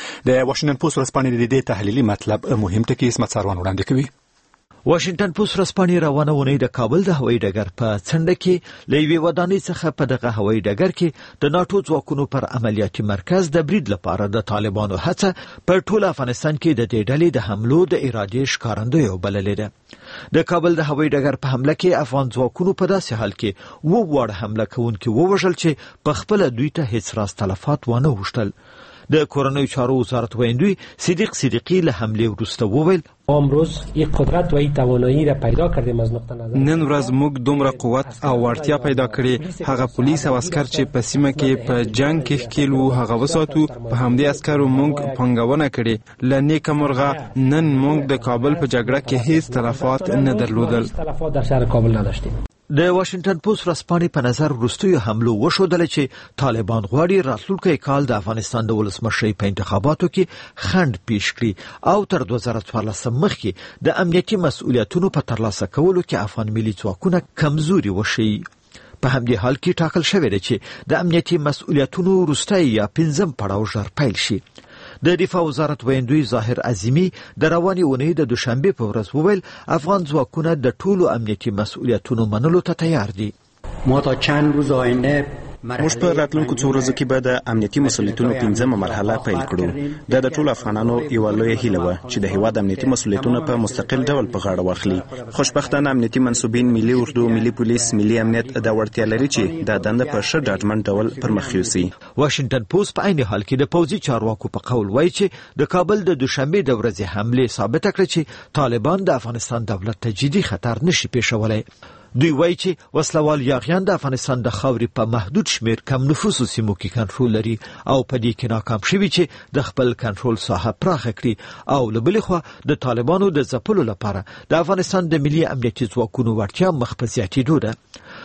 د واشنگټن پوسټ ورځپاڼې د دې تحلیلي مطلب مهم ټکی اسمت سروان وړاندې کوي. واشنگټن پوسټ ورځپاڼې روانه ونی د کابل د هوایي ډګر په څنډه کې له یوې ودانۍ څخه په دغه هوایي ډګر کې د ناټو ځواکونو پر عملیاتي مرکز د برید لپاره د طالبانو هڅه په ټول افغانستان کې د دې ډلې د حملو د ارادې ښکارندوی وبللې ده. د کابل د هوایي ډګر په حمله کې افغان ځواکونو په داسې حال کې و وړ حمله کوونکي ووژل چې په خپل دوی ته هیڅ راز تلفات ونه وشتل. د کورنیو چارو وزارت ویندوی صدیق صدیقی له حمله وروسته وویل امروز یک قدرت و یک توانایی را پیدا کردیم از نقطه نظر نن ورځ موږ دومره قوت او وړتیا پیدا کړې هغه پولیس او عسكر چې په سیمه کې په جنگ کې ښکیل وو هغه وساتو. په همدې عسکرو موږ پنګونه کړې. له نیکه مرغه نن موږ د کابل په جګړه کې هیڅ تلفات نه درلودل. تلفات در شهر کابل نداشتیم. د واشنگټن پوسټ ورځپاڼې په نظر وروستیو حملو وښودل چې طالبان غواړي راتلونکي کال د افغانستان د ولسمشرۍ په انتخاباتو کې خنډ پیښ کړي او تر دوه زره څوارلس مخکې د امنیتي مسؤلیتونو په ترلاسه کولو کې افغان ملي ځواکونه کمزوري وشي. په همدې حال کې ټاکل شوی دی چې د امنیتي مسؤلیتونو وروستی یا پنځم پړاو ژر پیل شي. د دفاع وزارت ویندوی ظاهر عظیمی د روانې اونۍ د دوشنبه په ورځ وویل افغان ځواکونه د ټولو امنیتي مسؤلیتونو منلو ته تیار دي. ما تا چند روز آینده موږ په راتلونکو څو ورځو کې به د امنیتي مسؤلیتونو پنځمه مرحله پیل کړو. دا د ټولو افغانانو یوه لویه هیله وه چې د هیواد امنیتي مسؤلیتونه په مستقل ډول په غاړه واخلي. خوشبختانه امنیتي منصوبین، ملي اردو، ملي پولیس، ملي امنیت دا وړتیا لري چې دا دنده په ښه ډاډمن ډول پرمخ یوسي. واشنگټن پوسټ په عین حال کې د پوځي چارواکو په قول وایي چې د کابل د دوشنبه د ورځې حمله ثابت کړه چې طالبان د افغانستان دولت ته جدي خطر نشي پیښولی. دوی وایي چې وسلوال یاغیان د افغانستان د خاورې په محدود شمیر کم نفوسو سیمو کې کنټرول لري او په دې کې ناکام شوي چې د خپل کنټرول ساحه پراخه کړي او له بلې خوا د طالبانو د ځپلو لپاره د افغانستان د ملي امنیتي ځواکونو وړتیا مخ په زیاتېدو ده.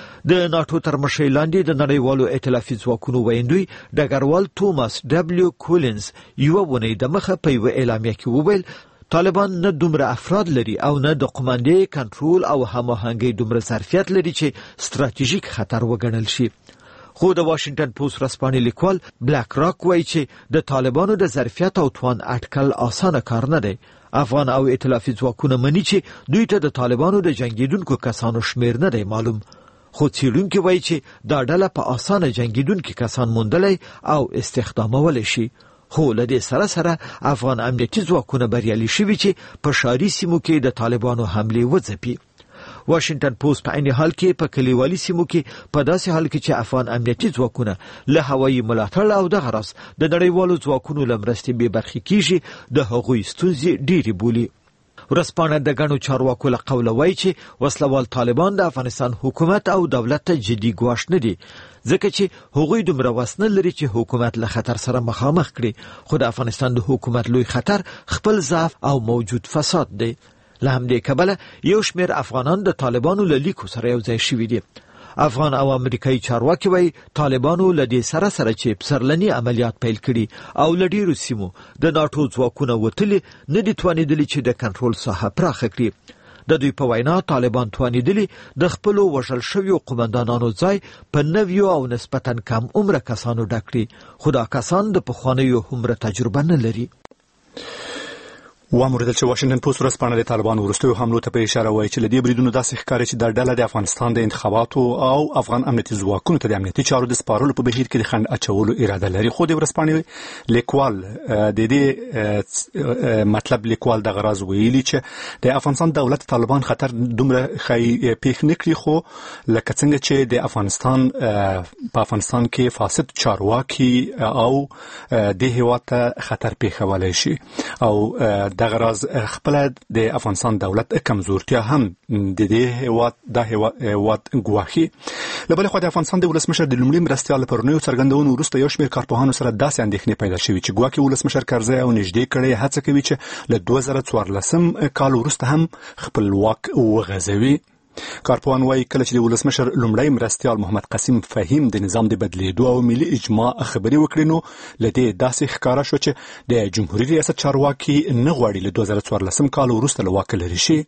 د ناټو تر مشرۍ لاندې د نړیوالو ائتلافي ځواکونو ویندوی ډګروال توماس ډبلیو کولینز یوه اونۍ د مخه په یوه اعلامیه کې وویل طالبان نه دومره افراد لري او نه د قوماندې کنټرول او هماهنګۍ دومره ظرفیت لري چې ستراتیژیک خطر وګڼل شي. خو د واشنگټن پوسټ ورځپاڼې لیکوال بلیک راک وایي چې د طالبانو د ظرفیت او توان اټکل اسانه کار نه دی. افغان او ائتلافي ځواکونه مني چې دوی ته د طالبانو د جنگیدونکو کسانو شمیر نه دی معلوم. خو څېړونکي وایي چې دا ډله په اسانه جنگیدونکي کسان موندلی او استخدامولی شي. خو له دې سره سره افغان امنیتي ځواکونه بریالي شوي چې په ښاري سیمو کې د طالبانو حملې وځپي. واشنگټن پوسټ په عین حال کې په کلیوالي سیمو کې په داسې حال کې چې افغان امنیتي ځواکونه له هوایي ملاتړ او دغه راز د نړیوالو ځواکونو له مرستې بې برخې کیږي د هغوی ستونزې ډېرې بولي. ورځپاڼه د ګڼو چارواکو له قوله وایي چې وسلوال طالبان د افغانستان حکومت او دولت ته جدي ګواښ نه دي، ځکه چې هغوی دومره وس نه لري چې حکومت له خطر سره مخامخ کړي، خو د افغانستان د حکومت لوی خطر خپل ضعف او موجود فساد دی. له همدې کبله یو شمېر افغانان د طالبانو له لیکو سره یو ځای شوي دي. افغان او امریکایي چارواکي وایي طالبانو له دې سره سره چې پسرلني عملیات پیل کړي او له ډېرو سیمو د ناټو ځواکونه وتلي نه دي توانېدلي چې د کنټرول ساحه پراخه کړي. د دوی په وینا طالبان توانېدلي د خپلو وژل شویو قومندانانو ځای په نویو او نسبتا کم عمره کسانو ډک کړي، خو دا کسان د پخوانیو هومره تجربه نه لري. واموریدل چې واشنگټن پوسټ ورځپاڼه د طالبانو وروستیو حملو ته په اشاره وایي چې له دې بریدونو داسې ښکاري چې دا ډله د افغانستان د انتخاباتو او افغان امنیتي ځواکونو ته د امنیتي چارو د سپارلو په بهیر کې د خنډ اچولو اراده لري. خو د ورځپاڼې لیکوال د دې مطلب لیکوال د غراز ویلي چې د افغانستان دولت طالبان خطر دومره خی پیښ نکړي، خو لکه څنګه چې د افغانستان په افغانستان کې فاسد چارواکي او د هیواد ته خطر پیښولای شي او دغه راز خپل د افغانستان دولت کمزورتیا هم د دې هیواد د هیواد ګواخي. له بل خوا د افغانستان د ولسمشر د لومړي مرستیال پرونیو څرګندونو وروسته یو شمېر کارپوهانو سره داسې اندېښنې پیدا شوې چې ګواکي ولسمشر کرزی او نږدې کړی هڅه کوي چې له دوه زره څوارلسم کال وروسته هم خپل واک وغځوي. کارپوهان وایي کله چې د ولسمشر لومړی مرستیال محمد قسیم فهیم د نظام د بدلیدو او ملي اجماع خبرې وکړې، نو له دې داسې ښکاره شو چې د جمهوریت ریاست چارواکي نه غواړي له دوه زره څوارلسم کال وروسته له واکه لرې شي.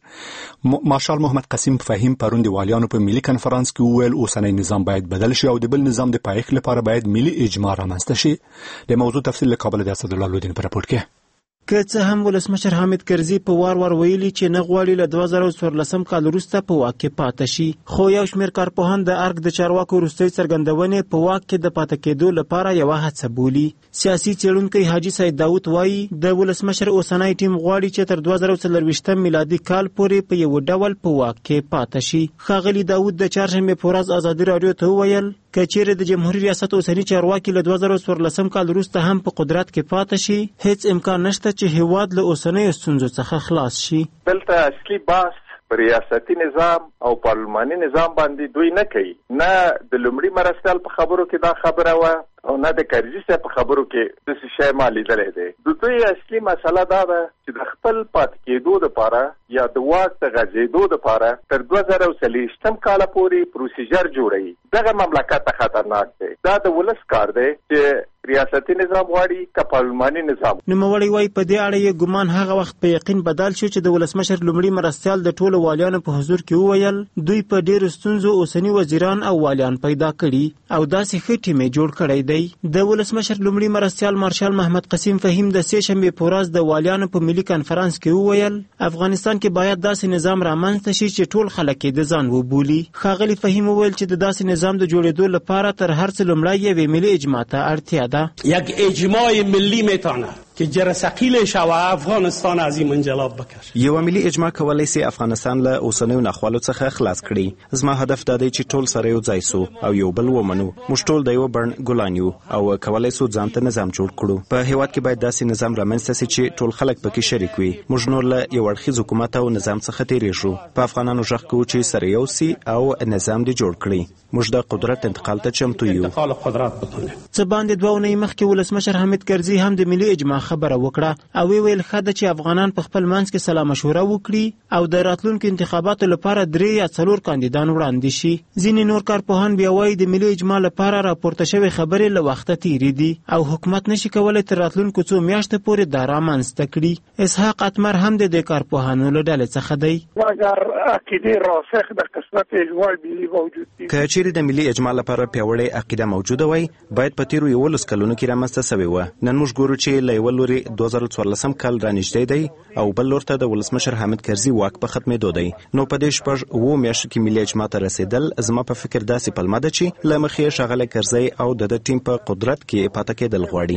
مارشال محمد قسیم فهیم پرون د والیانو په ملي کنفرانس کې وویل اوسنی نظام باید بدل شي او د بل نظام د پایښت لپاره باید ملي اجماع رامنځته شي. د موضوع تفصیل له کابل د اسدالله لودین په راپور کې. که څه هم ولسمشر حامد کرزي په وار وار ویلي چې نه غواړي له دوه زره څوارلسم کال وروسته په واک کې پاتې شي، خو یو شمېر کارپوهان د ارګ د چارواکو وروستۍ څرګندونې په واک کې د پاتې کېدو لپاره یوه هڅه بولي. سیاسي څېړونکی حاجي سید داود وایي د ولسمشر اوسنی ټیم غواړي چې تر دوه زره څلرویشتم میلادي کال پورې په یو ډول په واک کې پاتې شي. ښاغلي داود د چهارشنبې په ورځ ازادي راډیو ته وویل که چیرې د جمهوریت ریاست اوسنی چارواکي له دوه زره څوارلسم کال وروسته هم په قدرت کې پاتې شي، هیڅ امکان نشته چې هیواد له اوسنیو ستونزو څخه خلاص شي. دلته اصلي بحث پر ریاستي نظام او پارلماني نظام باندې دوی نه کوي، نه د لومړي مرستیال په خبرو کې دا خبره وه او نه د کرزي صاحب په خبرو کې داسې شی ما لیدلی دی. د دوی اصلي مسله دا ده چې د خپل پاتې کېدو دپاره یا د واک د غځېدو دپاره تر دوه زره څلوېښتم کاله پورې پروسیجر جوړوي. دغه مملکت ته خطرناک دی. دا د ولس کار دی چې ریاستي نظام غواړي که پارلماني نظام. نوموړی وایي په دې اړه یې ګمان هغه وخت په یقین بدل شو چې د ولسمشر لومړي مرستیال د ټولو والیانو په حضور کې وویل دوی په ډېرو ستونزو اوسني وزیران او والیان پیدا کړي او داسې ښه ټیم یې جوړ کړی دی. د ولسمشر لومړي مرستیال مارشال محمد قسیم فهیم د سې شنبې په ورځ د والیانو په ملي کنفرانس کې وویل افغانستان کې باید داسې نظام رامنځته شي چې ټول خلک یې د ځان وبولي. ښاغلي فهیم وویل چې د داسې نظام د جوړېدو لپاره تر هر څه لومړی یوې ملي اجماع ته اړتیا ده. یک اجماع ملی میتونه که جرثقیلش و افغانستان از این منجلاب بکشه. یو ملي اجماع کولای سي افغانستان له اوسنیو ناخوالو څخه خلاص کړي. زما هدف دا دی چې ټول سره یو ځای سو او یو بل ومنو. موږ ټول د یو بڼ ګلان یو او کولای سو ځان ته نظام جوړ کړو. په هیواد کې باید داسې نظام رامنځته سي چې ټول خلک پکې شریک وي. موږ نور له یو اړخیز حکومت او نظام څخه تیریږو. په افغانانو ژغ کوو چې سره یو سي او نظام دې جوړ کړي. موږ د قدرت انتقال ته چمتو یو. انتقال قدرت بکنه. څه باندې دوه اونۍ مخکې ولسمشر حامد کرزي هم د ملي اجماع خبره وکړه او ویل ښه ده چې افغانان په خپل منځ کې سلا مشوره وکړي او د راتلونکو انتخاباتو لپاره درې یا څلور کاندیدان وړاندې شي. ځینې نور کارپوهان بیا وایي د ملي اجماع لپاره راپورته شوې خبرې له وخته تېرې دي او حکومت نشي کولی تر راتلونکو څو میاشتو پورې دا رامنځته کړي. اسحاق اتمر هم د دې کارپوهانو له ډلې څخه دی. اگر عقیدې راسخ د قسمت اجماع ملي موجود دي، که چیرې د ملي اجماع لپاره پیاوړې عقیده موجوده وای باید په تیرو یولس کلونو کې رامنځته سوې وه. نن موږ ګورو چې له یوه لورې دوه زره څوارلسم کال رانږدې دی او بل لور ته د ولسمشر حامد کرزي واک په ختمېدو دی. نو په دې شپږ اوو میاشتو کې ملي اجماع ته رسېدل زما په فکر داسې پلمه ده چې له مخې ښاغلی کرزي او د ده ټیم په قدرت کې پاتې کېدل غواړي.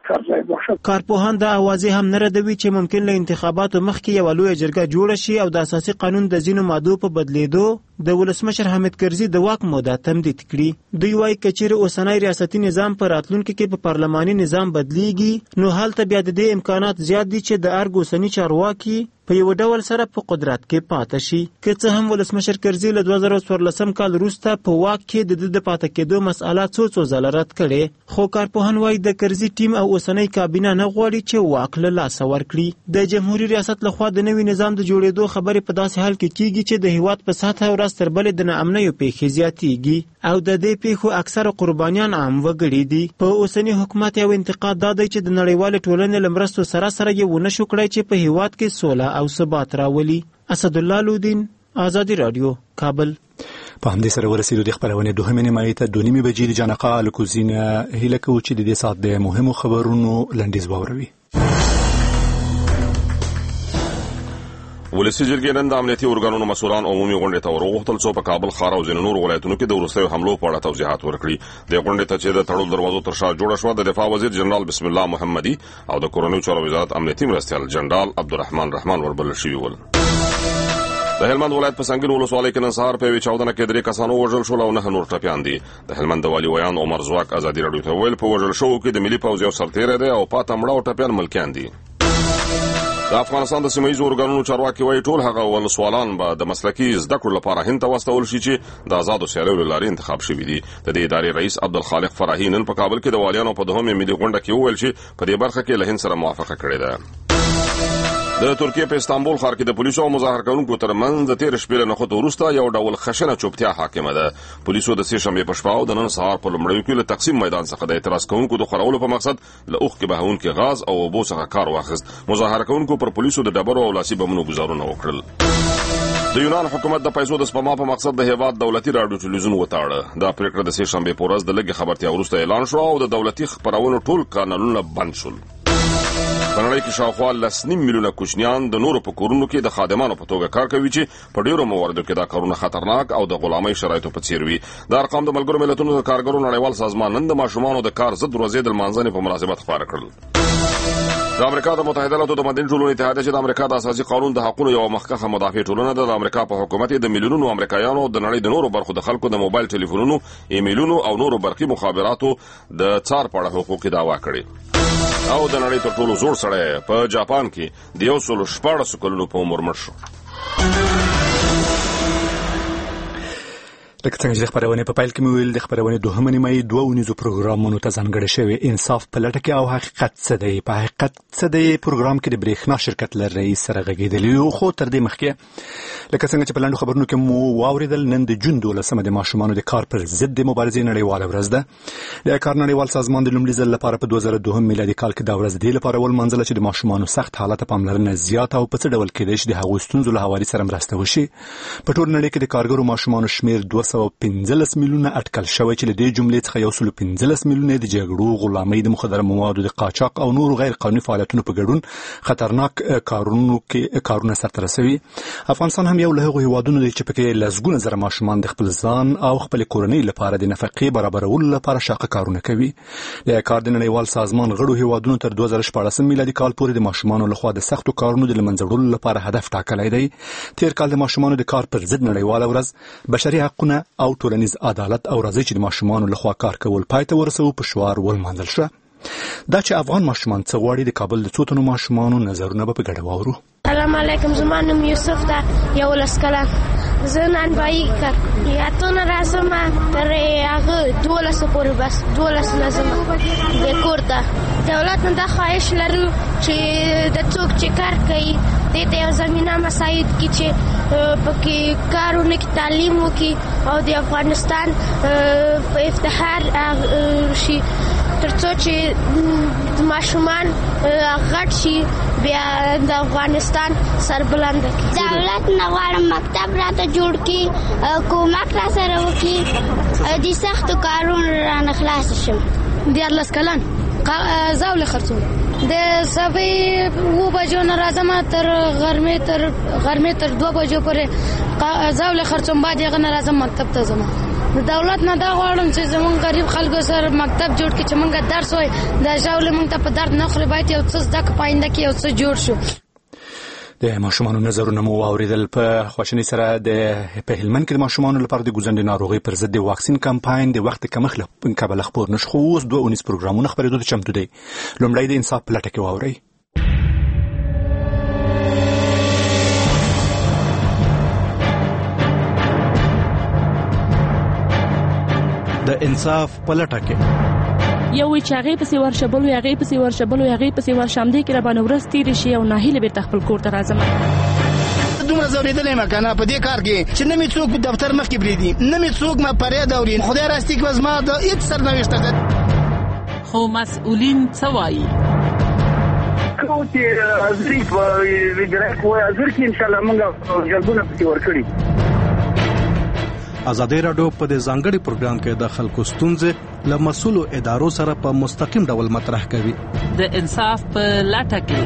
کار ځای بخښه. کارپوهان دا اوازې هم نه ردوي چې ممکن له انتخاباتو مخکې یوه لویه جرګه جوړه شي او د اساسي قانون د ځینو مادو په بدلیدو د ولسمشر حامد کرزي د واک موده تمدید کړي. دوی وايي که چیرې اوسنی ریاستي نظام په راتلونکي کې په پارلماني نظام بدلیږي نو هلته بیا د دې امکانات زیات دي چې د ارګ اوسني چارواکي په یو ډول سره په قدرت کې پاتې شي. که څه هم ولسمشر کرزي له دوه زره څوارلسم کال وروسته په واک کې د د پاتې کېدو مسأله څو څو ځله رد کړې، خو کارپوهان وايي د کرزي ټیم او اوسنی کابینه نه غواړي چې واک له لاسه ورکړي. د جمهوریت ریاست لخوا د نوي نظام د جوړېدو خبرې په داسې حال کې کیږي چې د هیواد په سطحه ورځ تر بلې د ناامنیو پیښې زیاتېږي او د دې پیښو اکثره قربانیان عام وګړي دي. په اوسني حکومت یو انتقاد دا دی چې د نړیوالې ټولنې له مرستو سره سره یې ونه شو کړی چې په هیواد کې سوله او ثبات راولي. اسدالله لودین، آزادي رادیو، کابل. په همدې سره ورسېدو د خبرونې دوهمې نیمایي ته دوه نیمې بجې د جانقه الکوزینه هیله کوو چې د دې ساعت د مهمو خبرونو لنډیز واوروي. ولسی جرګې نن د امنیتي ارګانونو مسؤلان عمومي غونډې ته ورغوښتل څو په کابل ښار او ځینو نورو ولایتونو کې د وروستیو حملو په اړه توضیحات ورکړي. د غونډې ته چې د تړلو دروازو تر شا جوړه شوه د دفاع وزیر جنرال بسم الله محمدي او د کورنیو چارو وزارت امنیتي مرستیال جنرال عبدالرحمن رحمان وربلل شوي ول. د هلمند ولایت په سنګین ولسوالۍ کې نن سهار په یوې چاودنه کې درې کسان ووژل شول او نه نور ټپیان دي. د هلمند د والي ویان عمر زواک ازادي راډیو ته وویل په وژل شوو کې د ملي پوځ یو سرتیری دی او پاته مړه او ټپیان ملکیان دي. د افغانستان د سیمهییزو ارګانونو چارواکي وایي ټول هغه ولسوالان به د مسلکي زده کړو لپاره هند ته واستول شي چې د آزادو سیالیو له لارې انتخاب شوي دي. د دې ادارې رئیس عبدالخالق فراهي نن په کابل کې د والیانو په دوهمې ملي غونډه کې وویل چې په دې برخه کې له هند سره موافقه کړې ده. د ترکیه په استانبول ښار کې د پولیسو او مظاهره کوونکو ترمنځ د تیر شپې له نښتو وروسته یو ډول خشنه چوپتیا حاکمه ده. پولیسو د سې شنبې په شپه او د نن سهار په لومړیو کې له تقسیم میدان څخه د اعتراض کوونکو د خورولو په مقصد له اوښکې بهونکي غاز او اوبو څخه کار واخیست. مظاهره کوونکو پر پولیسو د ډبرو او لاسي بمونو ګزارونه وکړل. د یونان حکومت د پیسو د سپما په مقصد د هیواد دولتي راډیو ټلویزیون وتاړه. دا پریکړه د سې شنبې په ورځ د لږې خبرتیا وروسته اعلان شو او د دولتي خپرونو ټول کانالونه بند شول. په نړۍ کې شاوخوا لس نیم میلیونه کوچنیان د نورو په کورونو کې د خادمانو په توګه کار کوي چې په ډیرو مواردو کې دا کارونه خطرناک او د غلامۍ شرایطو په څیر وي. دا ارقام د ملګرو ملتونو د کارګرو نړیوال سازمان نن د ماشومانو د کار ضد ورځې د لمانځنې په مناسبت خپاره کړل. د امریکا د متحده ایالاتو د مدني ټولنې اتحادیه چې د امریکا د اساسي قانون د حقوقو یو مخکښه مدافع ټولنه ده، د امریکا په حکومت د میلیونونو امریکایانو د نړۍ د نورو برخو د خلکو د موبایل ټلیفونونو، ایمیلونو او نورو برقي مخابراتو د څار په اړه حقوقي دعوا کړې. او د نړۍ تر ټولو زوړ سړی په جاپان کې د یو سل شپاړسو کلونو په عمر مړ شو. لکه څنګه چې د خبرونې په پیل کې مې ویل د خبرونې دوهمه نیمایي دوه اونیزو پروګرامونو ته ځانګړی شوی انصاف په لټه کې او حقیقت څه دی. په حقیقت څه دی پروګرام کې د برېښنا شرکت له رئیس سره غږېدلی یو، خو تر دې مخکې لکه څنګه چې په لاندو خبرونو کې مو واورېدل نن د جون دولسمه د ماشومانو د کار پر ضد د مبارزې نړیواله ورځ ده. د کار نړیوال سازمان د لومړي ځل لپاره په دوه زره دوه میلادي کال کې دا ورځ دې لپاره ولمانځله چې د ماشومانو سخت حالت پاملرنه زیاته او په څه ډول کېدای شي د هغوی ستونزو له هواري سره مرسته وشي. په ټول نړۍ کې د کارګرو ماشومانو شمېر دوه سوه پنځلس میلیونه اټکل شوی چې له دې جملې څخه یو سل پنځلس میلیونه د جګړو، غلامۍ، د مخدره موادو د قاچاق او نورو غیر قانوني فعالیتونو په ګډون خطرناک کارونو کې کارونه سرته رسوي. افغانستان هم یو له هغو هیوادونو دی چې پکې لسګونه زره ماشومان د خپل ځان او خپل کورنۍ لپاره د نفقې برابرولو لپاره شاقه کارونه کوي. د کار د نړیوال سازمان غړو هیوادونو تر دوه زره شپاړسم میلادي کال پورې د ماشومانو لخوا د سختو کارونو د له منځه وړلو لپاره هدف ټاکلی دی. تیر کال د ماشومانو د کار پر ضد نړیواله ورځ بشري حقونه او ټولنیز عدالت او راځي چې د ماشومانو لخوا کار کول پای ته ورسوو په شعار ولمانځل شوه. دا چې افغان ماشومان څه غواړي د کابل د څو تنو ماشومانو نظرونه به په ګډه واورو. سلام علیکم، زما نوم یوسف ده، یولس کلن. زه نانبایي کار یاتونه راځم تر هغه دولسو پورې، بس دولس لازم د کور ته. دولت نه دا خواهش لرو چې د څوک چې کار کوي دې ته یو زمینه مساعد کړي چې پکې کار وکړي، تعلیم وکړي او د افغانستان په افتخار شي، تر څو چې ماشومان غټ شي بیا د افغانستان سربلند کړي. دولت نه غواړم مکتب راته جوړ کړي، کومک را سره وکړي، د سختو کارونو رانه خلاص شم. دیارلس کلن زاوله خرڅوم، د سبې وو بجو نه راځم تر غرمې تر غرمې تر دوه بجو پورې زاوله خرڅوم، بعد یې نه راځم مکتب ته ځم. د دولت نه دا غواړم چې زمونږ غریب خلکو سره مکتب جوړ کړي چې مونږ درس وای دا ژاولې مونږ ته په درد نه خوري باید یو څه زده کړو په آینده کې یو څه جوړ شو. د ماشومانو نظرونه مو واوریدل. په خواشینۍ سره د په هلمند کې د ماشومانو لپاره د ګوزندې ناروغۍ پر ضد د واکسین کمپاین د وخت کمښت له کبله خپور نشو، خو اوس دوه اونیز پروګرامونه خپرېدو ته چمتو دی. لومړی د انصاف په لټه کې واورئ. د انصاف په لټه کې یو وی چې هغه پسې ورشبل وي هغه پسې ورشبل وي هغه پسې ورشم دي کې را باندې ورځ تیر شي او ناهیله بیرته خپل کور ته راځم. دومره زوریدلې ما کنه په دې کار کې چې نه می څوک په دفتر مخ کې بریدي نه می څوک ما پرې دوري خدای راستي کې وزما د هیڅ سرنوشت ده. خو مسؤلین څه وایي؟ خو چې ازري په ویډرک وای ازر کې ان شاء الله موږ جلبونه پتی ورکړي. ازادي راډیو په دې ځانګړي پروګرام کې د خلکو ستونزې له مسؤلو ادارو سره په مستقیم ډول مطرح کوي. د انصاف په لټه کې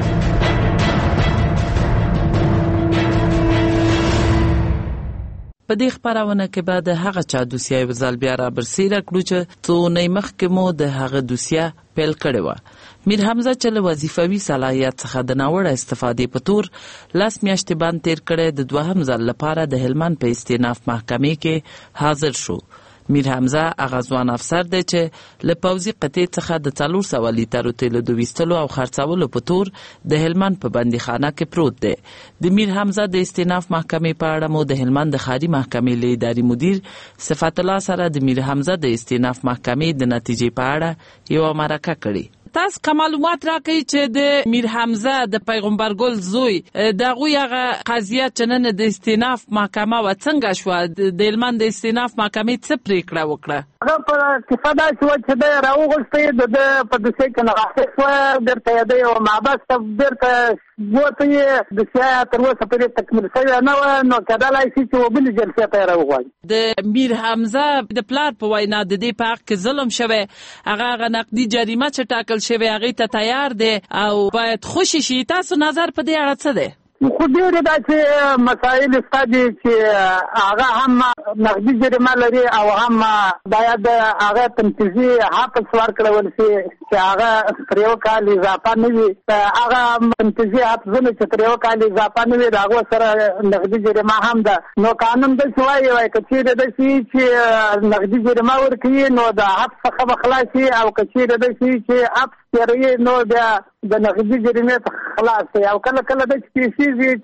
په دې خبرونه کې بعد هغه چا دوسیه وزال بیا را برسېره کړو چې څو نه مخکې مو د هغه دوسیه پیل کړې و. میر حمزه چې له وظیفوي صلاحیت څخه د ناوړه استفادې په تور لاس میاشتې باندې تیر کړی د دوهم ځل لپاره د هلمند په استیناف محکمې کې حاضر شو. میر حمزه هغه ځوان افسر دی چې له پوځي قطعې څخه د څلور سوه لیترو تیلو د ویستلو او خرڅولو په تور د هلمند په بندیخانه کې پروت دی. د میر حمزه د استیناف محکمې په اړه مو د هلمند د ښاري محکمې له اداري مدیر صفت الله سره د میر حمزه د استیناف محکمې د نتیجې په اړه یو مرکه کړې. تاسو کوم معلومات راکړئ چې د میر حمزه د پیغمبر ګل زوی دغه هغه قضیه چې نن د استیناف محکمه و څنګه شو د هلمند د استیناف محکمې څه پریکړه وکړه؟ هغه په استفاده شو چې د راوغښتې د په دسې کې نه راځي درته دی او مابس درته وته د سیا تر اوسه پرې تکمیل شوی نه و نو کدالای شي چې وبل جلسه ته راوغواړي. د میر حمزه د پلار په وینا د دې په حق کې ظلم شوی هغه نقدي جریمه چې ټاکل شوی هغه ته تیار دی او باید خوشی شي. تاسو نظر په دې اړه څه دی؟ خو ډېر دا چې مسائل ستاسو چې هغه هم نقدي جریمه لري او هم باید هغه تنفیذي حق ورکړل شي چې هغه پر یو کال اضافه نه وي. هغه تنفیذي حق زموږ چې پر یو کال اضافه نه وي هغه سره نقدي جریمه هم ده. نو قانون د شوی وای کچې د شي چې نقدي جریمه ورکړي نو د حق څخه بخلاصي او کچې د شي چې حق یې نو د نقدي جریمه خلاص دی. او کله کله د پیسې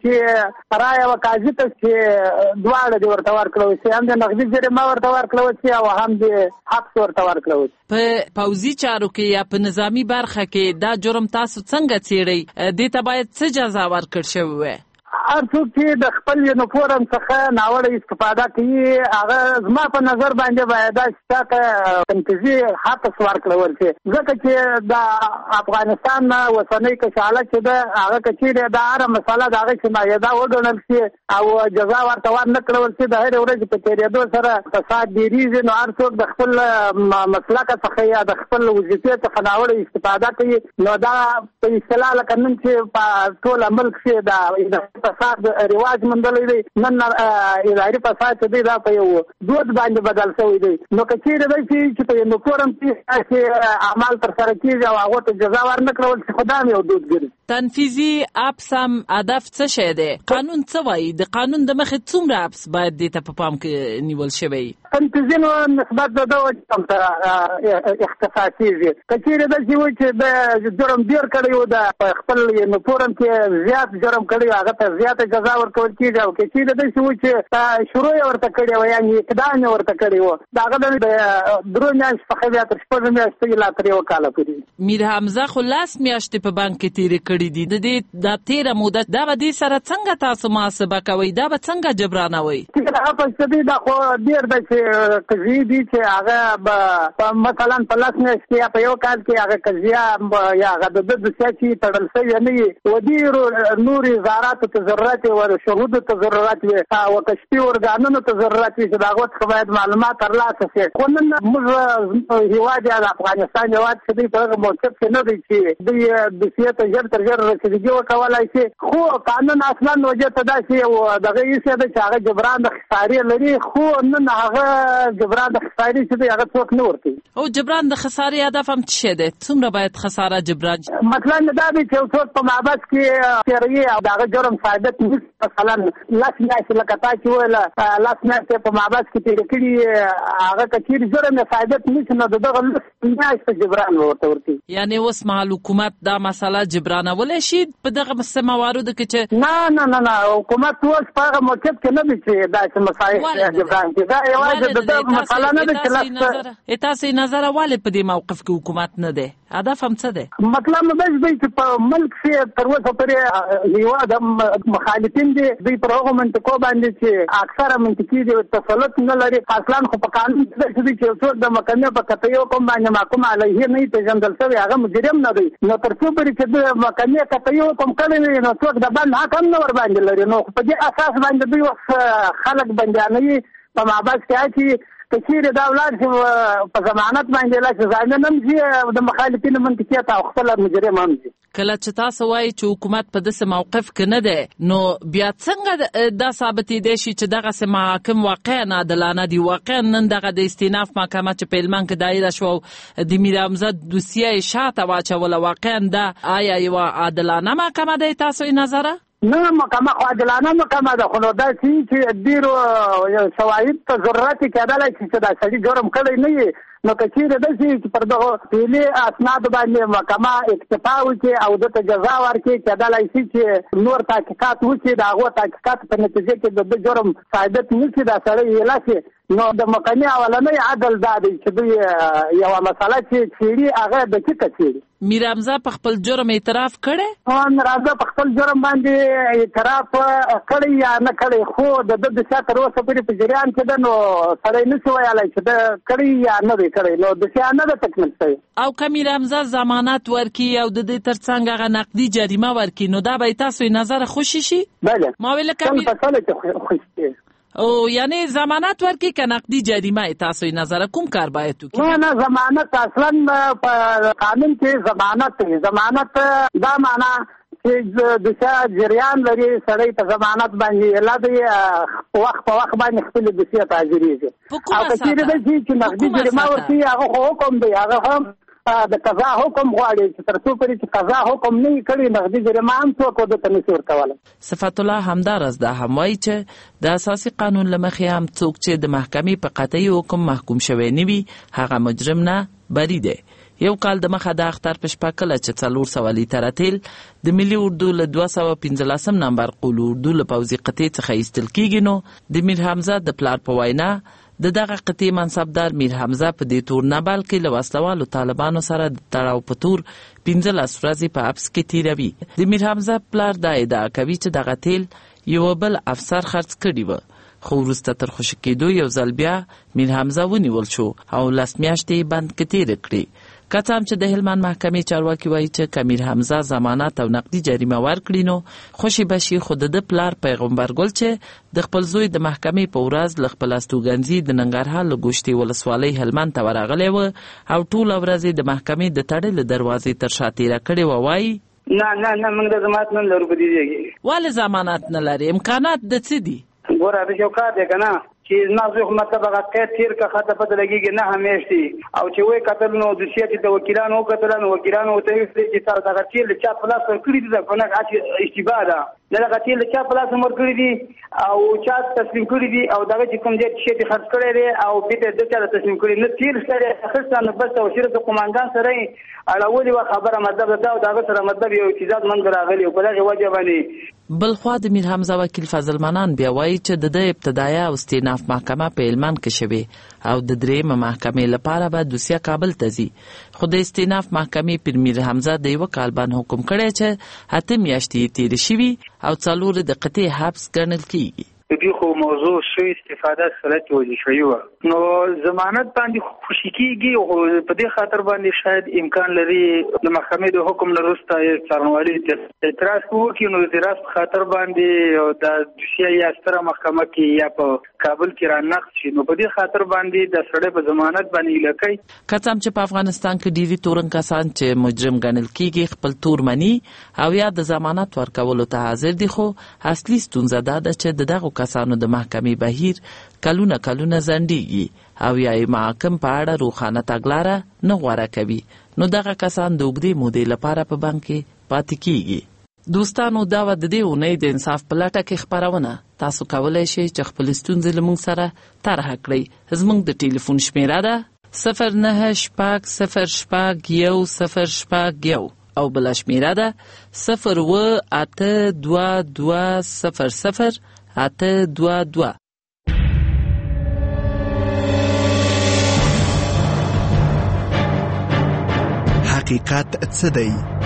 چې راي او قاضي ته چې دواړه د ورته ورکړل شي هم د نقدي جریمه ورته ورکړل شي او هم د حق ورته ورکړل شي. په پوځي چارو کې یا په نظامی برخه کې دا جرم تاسو څنګه څېړئ؟ دې ته باید څه جزا ورکړل شوی وي؟ هر څوک چې د خپل یونیفورم څخه ناوړه استفاده کوي هغه زما په نظر باندې باید دا چې تنفیذي حق ورکړل شي ځکه چې د افغانستان وسنۍ کشاله چې د هغه کچې د هر مسله د هغه چې مایده وګڼل شي او جزا ورته ورنکړل شي د هر ورځ په تیریدو سره فساد ډیریږي. نو هر څوک د خپل مسلک څخه یا د خپل وظیفې څخه ناوړه استفاده کوي نو دا په اصطلاح لکه نن چې په ټول ملک کې د فساد رواج مندلې دی نن اداري فساد دی دا په یو دود باندې بدل شوی دی. نو کچېره دی چې په یو فورم کې چې اعمال تر سره کیږي او هغه ته جزا ورنکړل شي خدای یو دود ګرځي. تنفیذي اپسم هدف څه شی دی؟ قانون څه وایي؟ د قانون د مخې څومره اپس باید دې ته په پام کې نیول شوی؟ تنفیذي نو نسبت د دوه ته اختصاصي وي. کچېره دی چې د جرم ډیر کړیو د خپل یو فورم کې زیات جرم کړیو هغه ته زیاته جزا ورکول کیږي او کچېره دی چې شروع ورته کړی و یعنی اقدام ورته کړی و داغه د درو میاشتې څخه بیا تر شپږ میاشتې لا تر یو کال پورې. میر حمزه خو لاس میاشتې په بانک کې تیرې کړې دي د دې د تیره موده دا به دې سره څنګه تاسو محاسبه کوئ؟ دا به څنګه جبرانوئ؟ هغه په څه دا خو ډېر د چې قضیې دي چې هغه مثلا په لاس میاشتې یا په یو کال کې هغه قضیه یا هغه د دوسیه چې تړل شوی نه وي ودې نور ضرورت ته ضرورت او شهود ته ضرورت وي او کشفي ارګانونو ته ضرورت وي چې داغه څخه باید معلومات ترلاسه شي. خو نن موږ هیواد د افغانستان هیواد چې دی په موقف کې نه دی چې د دوسیه ته ژر تر ژر رسیدګي وکولای شي. خو قانون اصلا وجه ته دا شي او دغه یې څه د هغه جبران د خسارې لري خو نن هغه هغه جبران د خسارې چې دی هغه څوک نه ورکوي. او جبران د خسارې هدف هم څه دی؟ څومره باید خساره جبران؟ مطلب دا دی چې یو څوک په محبس کې تېروي او د هغه جرم ثابت نه شي، مثلا لس میاشتې لکه تا چې وویله لس میاشتې په محبس کې تېرې کړي، هغه که چېرې جرم یې ثابت نه شي نو د دغه لس میاشتې جبران به ورته ورکوي. یعنې اوس مهال حکومت دا مسله جبرانولی شي په دغه مواردو کې چې نه نه نه نه حکومت اوس په هغه موقف کې نه دی چې داسې مسایل جبران کړي. دا یوازې د ده مسله نه ده چې لس تاسې نظره ولې په دې موقف کې حکومت نه دی؟ هدف هم څه دی؟ مطلب نو داسې دی چې په ملک کې تر اوسه پورې هېواد هم مخالفین دي، دوی پر هغو منطقو باندې چې اکثره منطقي دي تسلط نه لري. اصلا خو په قانون کې داسې دي چې یو څوک د محکمې په قطعي حکم باندې محکوم علیه نه وي پېژندل شوی، هغه مجرم نه دی. نو تر څو پورې چې د محکمې قطعي حکم کړی وي نو څوک د بند حق هم نه ورباندې لري. نو په دې اساس باندې دوی اوس خلک بندیانوي په محبس کې اچي. که چېرې دا ولاړ شي په ضمانت باندې لا چې ضامن هم شي د مخالفینو منطقیت او خپله مجرم هم شي. کله چې تاسو وایي چې حکومت په داسې موقف کې نه دی نو بیا څنګه دا ثابتېدی شي چې دغسې محاکم واقعا عادلانه دي؟ واقعا نن دغه د استیناف محکمه چې په هلمند کې دایره شوه او د میر حمزه دوسیه یې شاته واچوله، واقعا دا آیا یوه عادلانه محکمه دی تاسو یې نظره؟ نه محکمه خو عادلانه محکمه ده، خو نو داسې چې ډېرو شواهد ته ضرورت یې کېدلی شي چې دا سړي جرم کړی نه وي. نو که چېرې داسې چې پر دغو فعلي اسنادو باندې محکمه اکتفا وکړي او ده ته جزا ورکړي، کېدلی شي چې نور تحقیقات وکړي، د هغو تحقیقات په نتیجه کې د ده جرم ثابت نه شي، دا سړی ویله شي. نو د محکمې اولنی عدل دا دی چې دوی یوه مسله چې څېړي هغه دقیقه څېړي. میر حمزه په خپل جرم اعتراف کړی؟ میر حمزه په خپل جرم باندې اعتراف کړی یا نه کړی، خو د ده دوسیه تر اوسه پورې په جریان کې ده، نو سړی نه شي ویلی چې ده کړی یا نه دی کړی، نو دوسیه نه ده تکمیل شوې. او که میر حمزه ضمانت ورکړي او د دې تر څنګ هغه نقدي جریمه ورکړي نو دا به تاسو یې نظر خوشي شي؟ بله ما ویل که څنګه په څه کې خوشي او یعنی ضمانت ورکړي که نقدي جریمه تاسو یې نظر کوم کار باید وکړي؟ نه نه ضمانت اصلا په قانون کې ضمانت دی. ضمانت دا معنا چې دوسیه جریان لري، سړی په ضمانت باندې اله دی وخت په وخت باندې خپلې دوسیه ته حاضرېږي. او که چېرې دی چې نقدي جریمه ورکړي هغه خو حکم دی، هغه هم د قضا حکم غواړي چې تر څو پورې چې قضا حکم نه وي کړی نقدي جریمه هم څوک ورته نشي ورکولی. صفت الله همداراز دا هم وایي چې د اساسي قانون له مخې هم څوک چې د محکمې په قطعي حکم محکوم شوی نه وي هغه مجرم نه بری دی. یو کال د مخه د اختر په شپه کله چې څلور سوه لیتره تیل د ملي اردو له دوه سوه پنځلسم نمبر قول اردو له پوځي قطعې څخه ایستل کېږي نو د میر حمزه د پلار په وینا د دغه قطعې منصبدار میر حمزه په دې تور نه بلکې له وسلوالو طالبانو سره د تړاو په تور پنځلس ورځې په حبس کې تېروي. د میر حمزه پلار دا ادعا کوي چې دغه تیل یو بل افسر خرڅ کړي وه، خو وروسته تر خوشي کېدو یو ځل بیا میر حمزه ونیول شو او لس میاشتې بند کې تېرې کړې. که څه هم چې د هلمند محکمې چارواکي وایي چې که میر حمزه ضمانت او نقدي جریمه ورکړي نو خوشي به شي، خو د ده پلار پیغمبر ګل چې د خپل زوی د محکمې په ورځ له خپل استوګنځي د ننګرهار له ګوشتې ولسوالۍ هلمند ته ورغلی و او ټوله ورځ د محکمې د تړلې دروازې تر شا تېره کړې وه. وایي نه نه نه موږ د ضمانت نه لرو په دې ځای کې. ولې ضمانت نه لري؟ امکانات د څه دي؟ ګوره د یو کار دی که نه چې زما زوی خو مطلب هغه قید تېر که خطه پته لګېږي نه میاشتې او چې وایي کتل نو دوسیه چې د وکیلانو وکتله نو وکیلانو ورته ویل چې تاسو دغه تېر له چا په لاس ورکړي دي دا کنه اشتباه ده، نه دغه تېر له چا په لاس ورکړي دي او چا تسلیم کړي دي او دغه چې کوم ځای چې دې خرڅ کړی دی او بېرته د چا تسلیم کړي نه تېر سره اخیسته نو بس توشیره د قوماندان سره یې اړولې وه خبره مطلب ده او د هغه سره مطلب یو اعتزاز منځ راغلی او په دغې وجه باندې. بلخوا د میر حمزه وکیل فضل منان بیا وایي چې د ده ابتدایه او استیناف محکمه په هلمند کې شوې او د درېیمه محکمې لپاره به دوسیه کابل ته ځي، خو د استیناف محکمې پر میر حمزه د یوه کال باندې حکم کړی چې اته میاشتې یې تېرې شوي او څلور د قطعې حبس ګڼل کېږي. د دې خو موضوع شوی استفاده صورت وظیفوي وه نو ضمانت باندې خوشي کېږي او په دې خاطر باندې شاید امکان لري د محکمې د حکم نه وروسته څارنوالي اعتراض وکړي نو د اعتراض په خاطر باندې د دوسیه یا ستره محکمه کې یا په کابل کې رانقض شي نو په دې خاطر باندې د سړی په ضمانت باندې هیله کوي. که څه هم چې په افغانستان کې ډېري تورن کسان چې مجرم ګڼل کېږي خپل تور مني او یا د ضمانت ورکولو ته حاضر دي، خو اصلي ستونزه دا ده چې د دغو کسانو د محکمې بهیر کلونه کلونه ځنډیږي او یا یې محاکم په اړه روښانه تګلاره نه غوره کوي، نو دغه کسان د اوږدې مودې لپاره په بند کې پاتې کیږي. دوستانو، دا وه د دې اونۍ د انصاف په لټه کې خپرونه. تاسو کولی شئ چې خپلې ستونزې له موږ سره طرحه کړئ. زموږ د ټلیفون شمیره ده صفر نهه شپږ صفر شپږ یو صفر شپږ یو او بله شمیره ده صفر اوه اته دوه دوه صفر صفر اته دوه دوه. حقیقت څه دی؟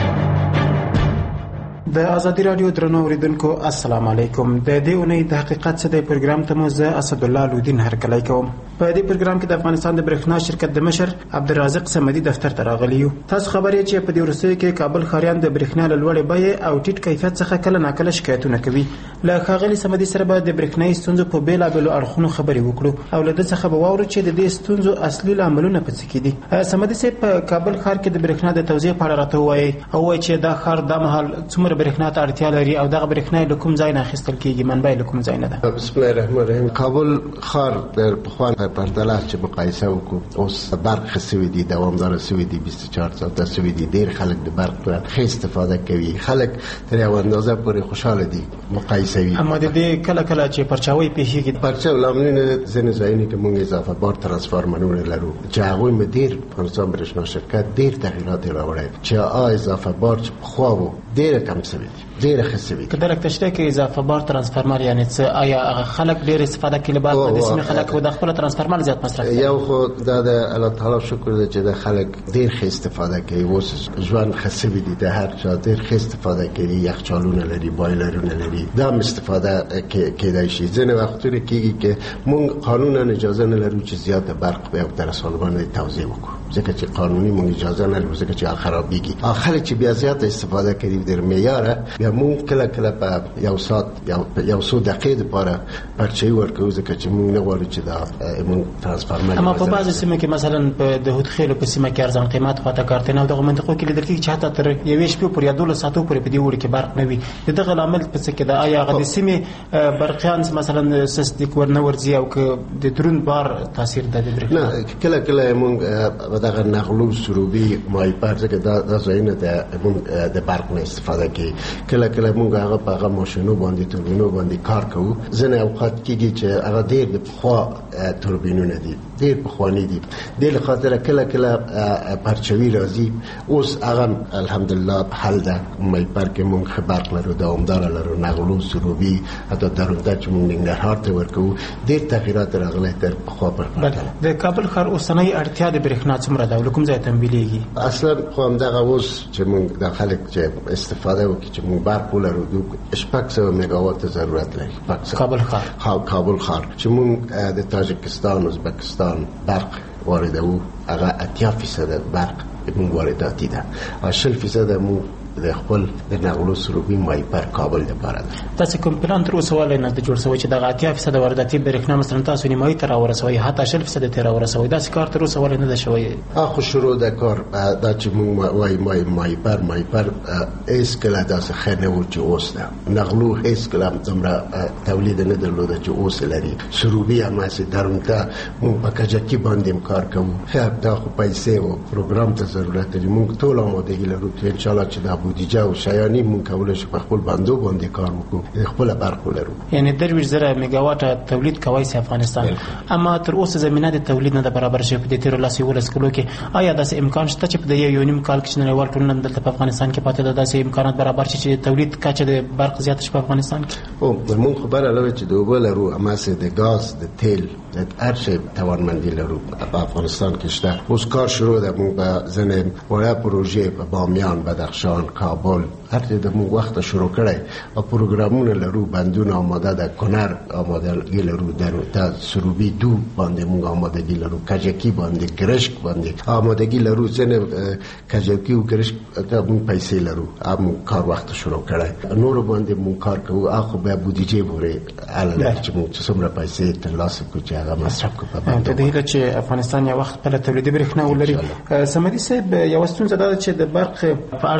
د ازادي رادیو درنو اوریدونکو السلام علیکم. د دې اونۍ د حقیقت څه دی پروګرام ته مو زه اسدالله لودین هرکلی کوم. په دې پروګرام کې د افغانستان د برېښنا شرکت د مشر عبدالرازق صمدي دفتر ته راغلی یو. تاسو خبر یې چې په دې وروستیو کې کابل ښاریان د برېښنا له لوړې بیې او ټیټ کیفیت څخه کله ناکله شکایتونه کوي. له ښاغلي صمدي سره به د برېښنایي ستونزو په بېلابېلو اړخونو خبرې وکړو او له ده څخه به واورو چې د دې ستونزو اصلي لاملونه په څه کې دي. صمدي صاحب، په کابل ښار کې د برېښنا د توزیع په اړه راته ووایئ او ووایئ چې دا ښار دا مهال څومره برېښنا ته اړتیا لري او دغه برېښنا له کوم ځای نه اخیستل کېږي، منبع له کوم ځای نه ده؟ بسم الله الرحمن الرحیم. کابل ښار د پخوا په پرتله چې مقایسه وکړو اوس برق ښه سوي دي، دوامداره سوي دي، بیست و چهار ساعته سوي دي. ډېر خلک د برق نه ښه استفاده کوي، خلک تر یوه اندازه پورې خوشحاله دي مقایسوي. اما د دې کله کله چې پرچاوۍ پېښېږي پرچاو لاملونه ځینې ځایونه کې موږ اضافه بار ترانسفارمرونه لرو چې هغوی مې ډېر افغانستان برېښنا شرکت ډېر تغییرات یې راوړی چې آ اضافه بار چې پخوا و ډېره کم سوي دي، ډېره ښه سوي دي. که درک تشریح کې اضافه بار ترانسفارمر یعنې څه؟ آیا هغه خلک ډېر استفاده کوي له بعد د سیمې خلک د خپله ترانسفارمر زیات مصرف کوي؟ یو خو دا د الله تعالی شکر دی چې د خلک ډېر ښه استفاده کوي. اوس ژوند ښه سوي دي، د هر چا ډېر ښه استفاده کوي، یخچالونه لري، بایلرونه لري، دا هم استفاده کېدای شي. ځینې وختونه کېږي چې موږ قانونا اجازه نه لرو چې زیاته برق په یو طرف باندې توزیع وکړو، ځکه چې قانوني موږ اجازه نه لرو، ځکه چې خرابېږي. خلک چې بیا زیاته استفاده کوي ډېر معیاره، بیا موږ کله کله په یو ساعت یو څو دقیقې دپاره پرچاوي ورکوو، ځکه چې موږ نه غواړو چې دا موږ ترانسفارمر. اما په بعضو سیمو کې مثلا په د هودخیلو په سیمه کې ارزان قیمت خواته کارتن او دغه منطقو کې لیدل کېږي چې حتی تر یوې شپې پورې یا دولس ساعتو پورې په دې اوړي کې برق نه وي. د دغه لامل په څه کې ده؟ آیا هغه د سیمې برقیان مثلا سستیک ورنه ورځي او که د دروند بار تاثیر ده د برېښنا؟ نه، کله کله موږ په دغه نغلو سروبي مایپر ځکه دا دا ځایونه موږ د برق نه استفاده کوي. کله کله موږ هغه په هغه ماشینو باندې توربینو باندې کار کوو. ځینې اوقات کېږي چې هغه ډېر د پخوا توربینونه دي، ډېر پخواني دي. دې له خاطره کله کله پرچاوي راځي. اوس هغه الحمدلله په حل ده. مایپر کې موږ ښه برق لرو، دوامداره لرو. نغلو سروبي حتی درونده چې موږ ننګرهار ته ورکوو، ډېر تغییرات راغلی تر پخوا پر پرتله. د کابل ښار اوسنۍ اړتیا د برېښنا څومره ده او له کوم ځای تمویلېږي؟ اصلا خو همدغه اوس چې موږ د خلک چې استفاده وکړي چې موږ برق ولرو شپږ سوه میګاواټ ضرورت لري. کابل ښار کابل ښار چې موږ د تاجکستان ازبکستان برق واردوو، هغه اتیا فیصده برق موږ وارداتي ده او شل فیصده موږ د خپل د نغلو سروبي مایپر کابل لپاره ده. تاسو کوم پلان تر اوسه ولې نه جوړ شوی چې دغه اتیا فیصده وارداتي برېښنا مثلا تاسو نیمایي ته راورسوئ، حتی شل فیصده ته راورسوئ؟ داسې کار تر اوسه ولې نه ده شوی؟ خو شروع د کار دا چې موږ وایي مای مایپر مایپر هېڅکله داسې ښه نه و چې اوس ده. نغلو هېڅکله دومره تولید نه درلوده چې اوس لري. سروبي هماسې درونته موږ په کجکي باندې هم کار کوو. خیر دا خو پیسې و پروګرام ته ضرورت لري. موږ ټول آمادګي لرو چې انشاءالله چې دا بودیجه او شیانې موږ کولی شو په خپل بندو باندې کار وکړو، خپله برق ولرو. یعنې درویشت زره میګاواټه تولید کولی شي افغانستان. اما تر اوسه زمینه د تولید نه ده برابر شوې په دې تېرو لس یولس کلو کې. آیا داسې امکان شته چې په دې یو نیم کال کې چې نړیوال ټولنه دلته په افغانستان کې پاتې ده، داسې امکانات برابر شي چې تولید کچه د برق زیاته شي په افغانستان کې؟ او موږ خبره لرو چې د اوبه لرو، هماسې د ګاز، د تیل، د هر شی توانمندي لرو په افغانستان کې شته. اوس کار شروع ده. موږ به ځینې وړه پروژې په بامیان، بدخشان، کابل هر څه د موږ وخت شروع کړی او پروګرامونه لرو، بندونه آماده ده، کنر آمادګي لرو، در سروبي دو باندې موږ آمادګي لرو، کجکي باندې، ګرشک باندې آمادګي لرو. ځینې کجکي او ګرشک ته موږ پیسې لرو، موږ کار وخت شروع کړی. نور باندې موږ کار کوو. هغه به بودیجه پورې اړه لري چې موږ څومره پیسې ترلاسه کړو چې هغه مصرف کړو په باندې. ته د هیله چې افغانستان یو وخت خپله تولیدي برېښنا ولري. صمدي صاحب، یوه ستونزه دا ده چې د برق په اړه ځینې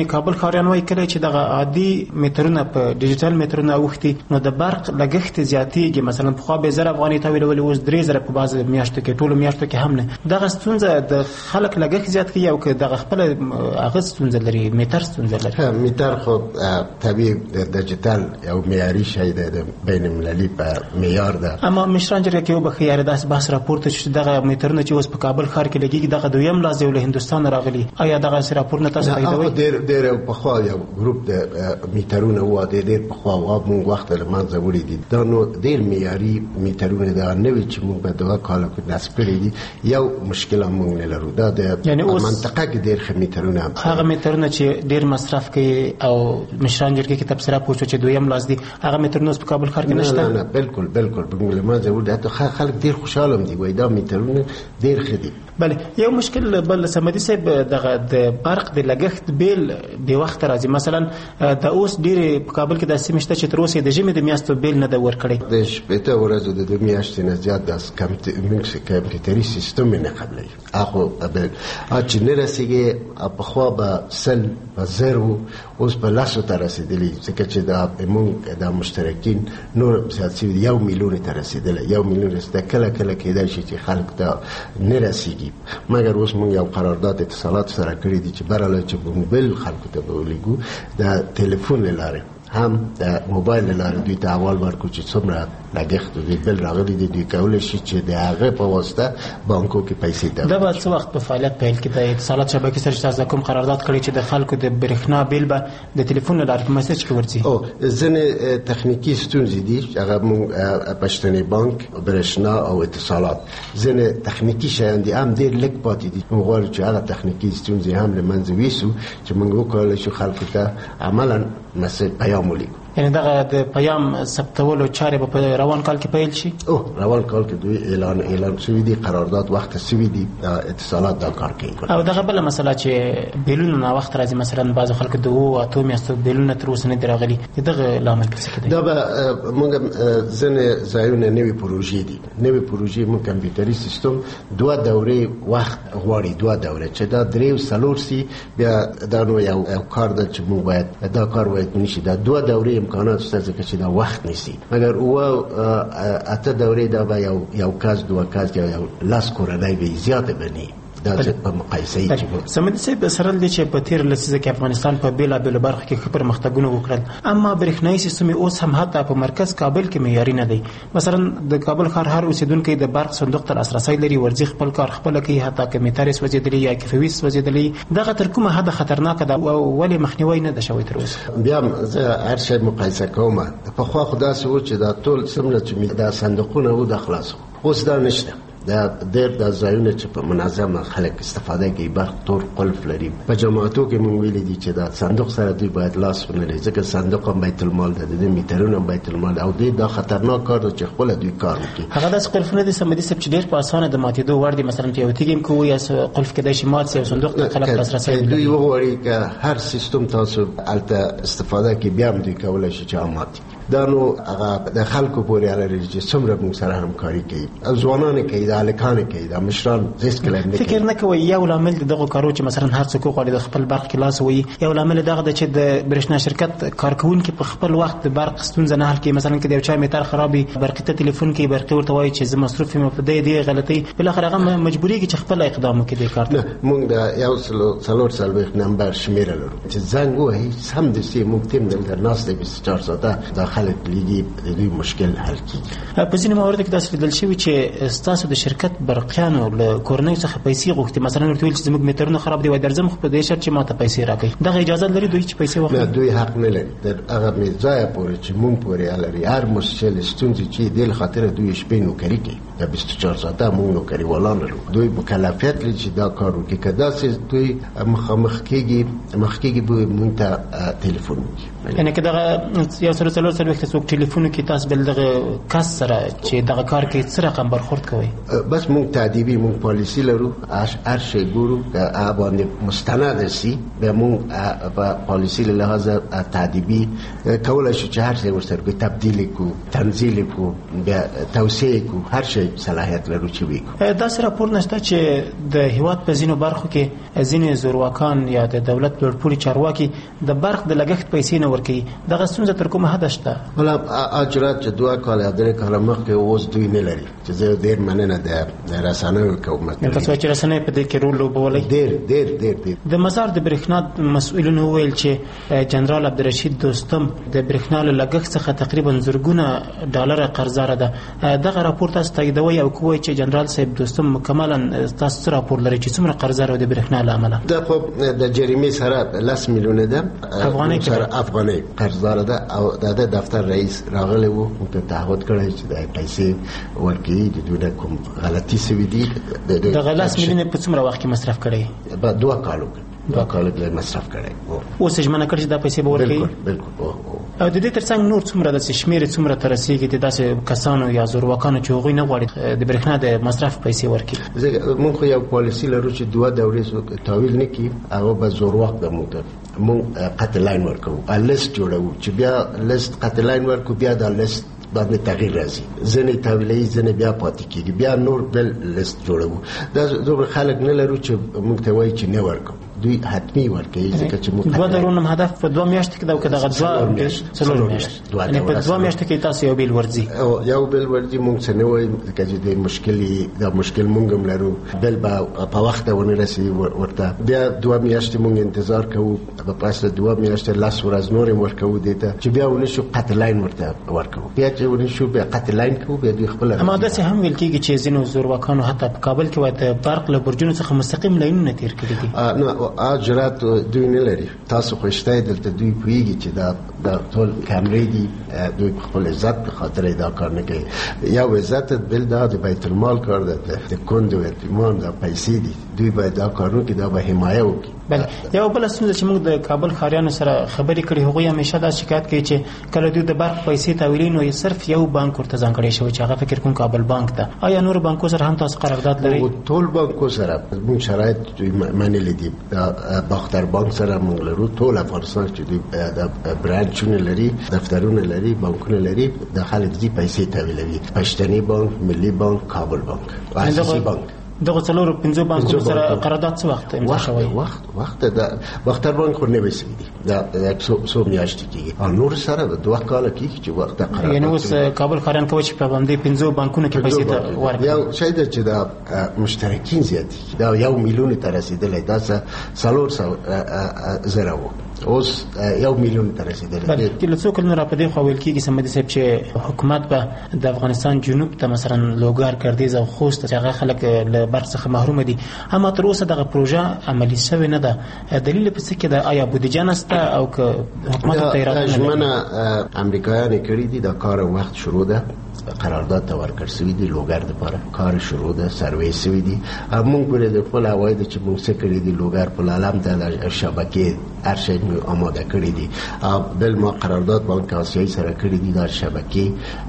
ځینې کابل ښاریان وایي کله چې دغه عادي میټرونه په ډیجیټل میټرونه اوښتي نو د برق لګښت زیاتېږي. مثلا پخوا به زر افغانۍ تحویلولې اوس درې زره په بعض میاشتو کې ټولو میاشتو کې هم نه. دغه ستونزه د خلک لګښت زیات کوي او که دغه خپله هغه ستونزه لري میټر ستونزه لري. میټر خو طبیعي د ډیجیټل یو معیاري شی دی د بین المللي په معیار ده. اما مشران جرګه کې وبخښئ یاره داسې بحث راپورته چې دغه میټرونه چې اوس په کابل ښار کې لګېږي دغه دویم لاس دی له هندوستان راغلي. آیا دغه راپورونه تاسو پیداوي؟ ډېر ډېر پخوا یو ګروپ د میټرونه و د ډېر پخوا و موږ وخت له منځه وړي دي. دا نو ډېر معیاري میټرونه دا نوي چې موږ په دغه کال کې نصب کړي دي. یو مشکل موږ نه لرو دا د منطقه کې ډېر ښه میټرونه هغه میټرونه چې ډېر مصرف کوي او مشران جرګه کې تبصره پوښتنه چې دویم لاس دی هغه میټرونه په کابل ښار کې نشته. نه نه بالکل بالکل موږ له منځه وړي. حتی خلک ډېر خوشاله دي وای دا میټرونه ډېر ښه دي. بله یو مشکل بل سمدي صاحب دغه د برق د لګښت بیل به وخت راځي. مثلا د اوس ډېر په کابل کې د سیمه شته چې تر اوسه د ژمي د میاشتو بیل نه د ورکړي. د شپږ ورځې د دوه میاشتې نه زیات د کمپیوټري سیستم نه قبلې اخو قبل چې نه رسیږي په خوا به سل په زیرو اوس په لاسو ته رسیدلی ځکه چې دا موږ د مشترکین نور زیات شوي یو میلیون ته رسیدلی یو میلیون رسیده. کله کله کېدای شي چې خلک ته نه رسیږي مګر اوس موږ یو قرارداد اتصالات سره کړی دی چې براله چې موبایل خلکو ته به ولېږو د ټلیفون له لارې هم د موبایل له لارې دوی ته احوال ورکړو چې څومره لګښت دوی بل راغلی دی. دوی کولی شي چې د هغه په واسطه بانکو کې پیسې ده. دا به څه وخت په فعالیت پیل کې د اتصالات شبکې سره چې تاسو کوم قرارداد کړی چې د خلکو د برېښنا بیل به د ټلیفون له لارې په میسج کې ورځي؟ او ځینې تخنیکي ستونزې دي هغه موږ پښتني بانک برېښنا او اتصالات ځینې تخنیکي شیان دي هم ډېر لږ پاتې دي. موږ غواړو چې هغه تخنیکي ستونزې هم له منځه ویسو چې موږ وکولای شو خلکو ته عملاً مسج پیام ولیکو. یعنی دغه د پیام ثبتولو چارې به په روان کال کې پیل شي؟ او روان کال کې دوی اعلان اعلان شوی دی قرارداد وخت شوی دی اتصالات دا کار کوي. او دغه بل مسله چې بیلونه نا وخت راځي مثلا بعض خلک د وو اته میاشتو بیلونه تر اوسه نه راغلي دغه لامل څه دی؟ دا به موږ ځنه ځایونه نوې پروژې دي نوې پروژې موږ کمپیوټري سیستم دوه دورې وخت غواړي دوه دورې چې دا درې سلور سي بیا دا نو یو کار د چې موږ باید دا کار باید نشي دا دوه دورې امکانات شته چې دا وخت نسی مګر او اته دورې دا به یو یو کاز دوه کاز یو لاس کورنۍ به زیاته بني دا چې په مقایسه کې سمدي صاحب سره د چې په تیر لسیزه کې افغانستان په بیلا بیل برخه کې خبر مختګونه وکړل اما برېښنايي سیستم اوس هم حتی په مرکز کابل کې معیاري نه دی. مثلا د کابل ښار هر اوسیدونکو د برق صندوق ته لاسرسي لري ورځي خپل کار خپل کوي حتی که میټر سوځیدلی یا کې فویس سوځیدلی دغه تر کومه حد خطرناک ده او ولې مخنیوي نه ده شوی تر اوسه؟ بیا هر شی مقایسه کوم په خو خدا سو چې دا ټول سمره چې دا صندوقونه و د خلاص اوس دا نشته دا ډېر د ځایونه چې په منظمه خلک استفاده کوي برق تور قلف لري. په جماعتو کې مونږ ویلي دي چې دا صندوق سره دوی باید لاس ونلري ځکه صندوق هم بیت المال ده د میټرونو هم بیت المال او دوی دا خطرناک کار ده چې خپل دوی کار کوي. هغه داس قلفونه د سمدي سب چې ډېر په اسانه د ماتېدو وړ دي مثلا په یو تیګم کوی یا قلف کې د شمات سي صندوق ته خلک لاسرسي دوی وغواړي که هر سیستم تاسو الته استفاده کوي بیا هم دوی کولای شي چې امات دا نو هغه د خلکو پورې اړه چې څومره موږ سره همکاري کوي او ځوانان کوي د الکان کوي د مشران زیس کلم نه فکر نه کوي یو لامل دغه کارو چې مثلا هر څوک غواړي د خپل برق کلاس وي یو لامل دغه د چې د برېښنا شرکت کارکونکو په خپل وخت د برق ستونزه نه حل کوي. مثلا کې د یو چا میټر خرابي برق ته ټلیفون کوي برق ورته وایي چې زما مصرف مې په دې دی غلطي بل اخر هغه مجبوريږي چې خپل اقدام وکړي د کار ته. موږ د یو څلور سلويخ نمبر شمیره لرو چې زنګ وایي سم د سي موږ تیم د ناس د بیست و چهار ساعته داخله لیږي د دې مشکل حل کیږي. په ځینې موارد کې داسې لیدل شوی چې ستاسو د شرکت برقیانو له کورنۍ څخه پیسې غوښتي مثلا ورته ویل چې زموږ میټرونه خراب دي وای درځم خو په دې شرط چې ماته پیسې راکړي دغه اجازه لري دوی چې پیسې واخلي؟ نه دوی حق نه لري د هغه میځای پورې چې مونږ پورې لري هر مشکل ستونزې چې د خاطر دوی شپې نو کوي د بیست و چهار ساعته مونږ نو کوي ولانه دوی مکلفیت لري چې دا کار وکړي کدا چې دوی مخامخ کېږي مخکېږي به مونږ ته ټلیفون وکړي یعنی کدا یو سره څلور سره وخت څوک ټلیفون کې تاسو بل دغه کس سره چې دغه کار کوي څه رقم برخورد کوي بس مونږ تعدیبي مونږ پالیسي لرو هر شی ګورو هغه باندې مستند سي به مونږ په پالیسي له لحاظه تعدیبي کولای شو چې هر څه ورسره تبدیل کو تنزیل کو بیا توسعه کو هر شی صلاحیت لرو چې وي. دا سره راپور نشته چې د هیواد په ځینو برخو کې ځینې زورواکان یا د دولت لوړپوړي چارواکي د برق د لګښت پیسې نه ورکوي. دغه ستونزه تر کومه حده شته؟ بله اجرات چې دوه کاله درې کاله مخکې اوس دوی نه لري چې زه ډېر مننه د رسنیو کوم. تاسو چې رسنۍ په دې کې رول لوبولی؟ ډېر ډېر ډېر. د مزار د برېښنا مسؤلینو وویل چې جنرال عبدالرشید دوستم د برېښنا له لګښت څخه تقریبا زرګونه ډالره قرضداره ده. دغه راپور تاسو تاییدوئ او کوئ چې جنرال صاحب دوستم مکملا تاسو راپور لري چې څومره قرضداره د برېښنا له امله؟ دا خو د جریمې سره لس میلیونه ده افغانۍ سره افغانۍ قرضداره ده او د دفتر رئیس راغلی و ته تعهد کړی چې د پیسې ورکړي د دوی کوم غلطي سوي دي. دغه لس میلیونه په څومره وخت کې مصرف کړی؟ په دوه کالو دوه کالو کې مصرف کړی. اوس ژمنه کړې چې دا پیسې به ورکړي؟ بالکل بالکل. او د دې ترڅنګ نور څومره د شمېر څومره تر رسیږي د داسې کسانو یا زورواکانو چې هغوی نه غواړي د برېښنا د مصرف پیسې ورکړي؟ موږ خو یو پالیسي لرو چې دوه دورې تاویل نه کړي هغه به زورواک د موږ موږ قطع لاین ورکوو لیست جوړوو چې بیا لیست قطع لاین ورکو بیا دا لیست باندې تغییر راځي ځنې تاویلي ځنې بیا پاتې کېږي بیا نور بل لیست جوړوو. دا دومره خلک نه لرو چې موږ ته وایي چې نه ورکوو دوی حتمی ورکوي ځکه چې موږ دوه دورونه هدف په دوه میاشتې کې دا که دغه دوه څلور میاشتې یعنې په دوه میاشتې کې تاسو یو بیل ورځي یو بیل ورځي موږ څه نه وایو ځکه چې د مشکل دا مشکل موږ هم لرو بل به په وخت ونه رسي ورته بیا دوه میاشتې موږ انتظار کوو په پاس دوه میاشتې لاس ورځ نور هم ورکوو دې ته چې بیا ونه شو قطع لاین ورته ورکوو بیا چې ونه شو بیا قطع لاین کوو بیا دوی خپل. اما داسې هم ویل کېږي چې ځینو زورواکانو حتی په کابل کې وایي د برق له برجونو څخه مستقیم لاینونه تېر کړي دي. نه اجرات دوی نه لري. تاسو خو شته دلته دوی پوهیږي چې دا د ټول کیمرې دي دوی خپل عزت په خاطر دا کار نه کوي. یو عزت بل دا د بیت المال کار ده د کند او اعتماد د پیسې دي دوی باید دا کارونه کې دا به حمایه وکړي. بله یو بل ستونزه چې موږ د کابل ښاریانو سره خبرې کړې هغوی همیشه دا شکایت کوي چې کله دوی د برق پیسې تاویلي نو صرف یو بانک ورته ځانګړی شوی چې هغه فکر کوم کابل بانک ده. آیا نور بانکو سره هم تاسو قرارداد لرئ؟ ټول بانکو سره موږ شرایط دوی منلي دي. باختر بانک سره موږ لرو ټول افغانستان چې دوی د برانچونه لري دفترونه لري بانکونه لري د خلک دي پیسې تاویلوي. پښتني بانک ملي بانک کابل بانک اساسي بانک دغه څلور پنځه بانکونو سره قرارداد څه وخت امضا شوی؟ وخت وخت د باختر بانک خو نه وسوي دي دا څو میاشتې کېږي او نور سره د دوه کاله کېږي چې وخت قرارداد. یعنې اوس کابل ښاریان کوي چې په باندې پنځه بانکونو کې پیسې ته ورکړي. یو شی ده چې دا مشترکین زیات دي دا یو میلیون ته رسیدلی دا څلور سوه زره و اوس یو میلیون ته رسیدلی. بلې له څو کلونو را په دې خوا ویل کېږي صمدي صاحب چې حکومت به د افغانستان جنوب ته مثلا لوګر کردیز او خوست چې هغه خلک له برق څخه محروم دي اما تر اوسه دغه پروژه عملي شوې نه ده. دلیل په څه کې ده؟ آیا بودیجه نشته او که حکومت ته اراده نه ژمنه امریکایان کړي دي دا کار وخت شروع ده قرارداد ته ورکړ سوي دي لوګر دپاره کار شروع ده سروې سوي دي. موږ ګورې د خپل عواید چې موږ څه کړي دي لوګر په لالم د شبکې هر شی موږ آماده کړي دي. بل ما قرارداد بانک آسیایي سره کړي دي دا شبکې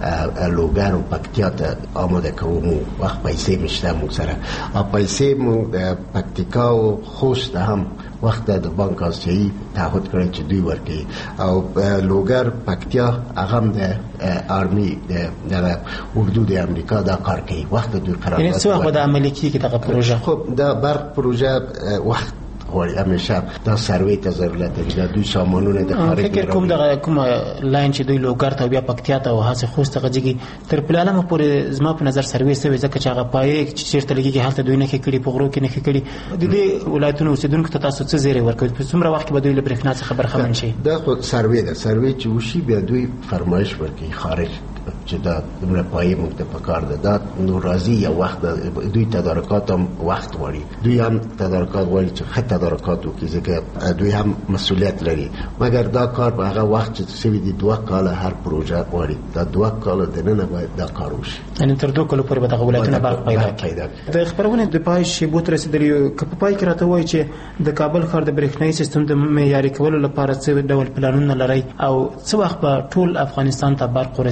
لوګر او پکتیا ته آماده کوو موږ وخت پیسې مشته موږ سره پیسې موږ د پکتیکا او خوست هم وخت د بانک آسیایي تعهد کړی چې دوی ورکړي او لوګر پکتیا هغه هم د آرمی د اردو د امریکا دا کار کوي وخت دوی قرارداد. یعنې څه وخت به د عملي کېږي دغه پروژه؟ خب دا برق پروژه وخت غواړي همیشه دا سروې ته ضرورت لري دا دوی سامانونه د خارج فکر کوم دغه کومه لاین چې دوی لوګر ته بیا پکتیا ته او هڅې خوست ته غځېږي تر پلانمه پورې زما په نظر سروې سوې ځکه چې هغه پایې چې چېرته لګېږي هلته دوی نښې کړي په غرو کې نښې کړي. د دې ولایتونو اوسېدونکو ته تاسو څه زیری ورکوئ په څومره وخت کې به دوی له برېښنا څخه برخمن شي؟ دا خو سروې ده سروې چې وشي بیا دوی فرمایش ورکوي خارج چې دا دومره پایې موږ ته پکار ده دا نو راځي یو وخت دوی تدارکات هم وخت غواړي دوی هم تدارکات غواړي چې ښه تدارکات وکړي ځکه دوی هم مسؤلیت لري مګر دا کار په هغه وخت چې سوي دي دوه کاله هر پروژه غواړي دا دوه کاله دننه باید دا کار وشي یعنې تر دوه کالو پورې به دغه ولایتونه برق پیدا کړي. د خپرونې د پای شیبو ته رسېدلي که په پای کې راته وایي چې د کابل ښار د برېښنایي سیستم د معیاري کولو لپاره څه ډول پلانونه لرئ او څه وخت به ټول افغانستان ته برق ورسېږي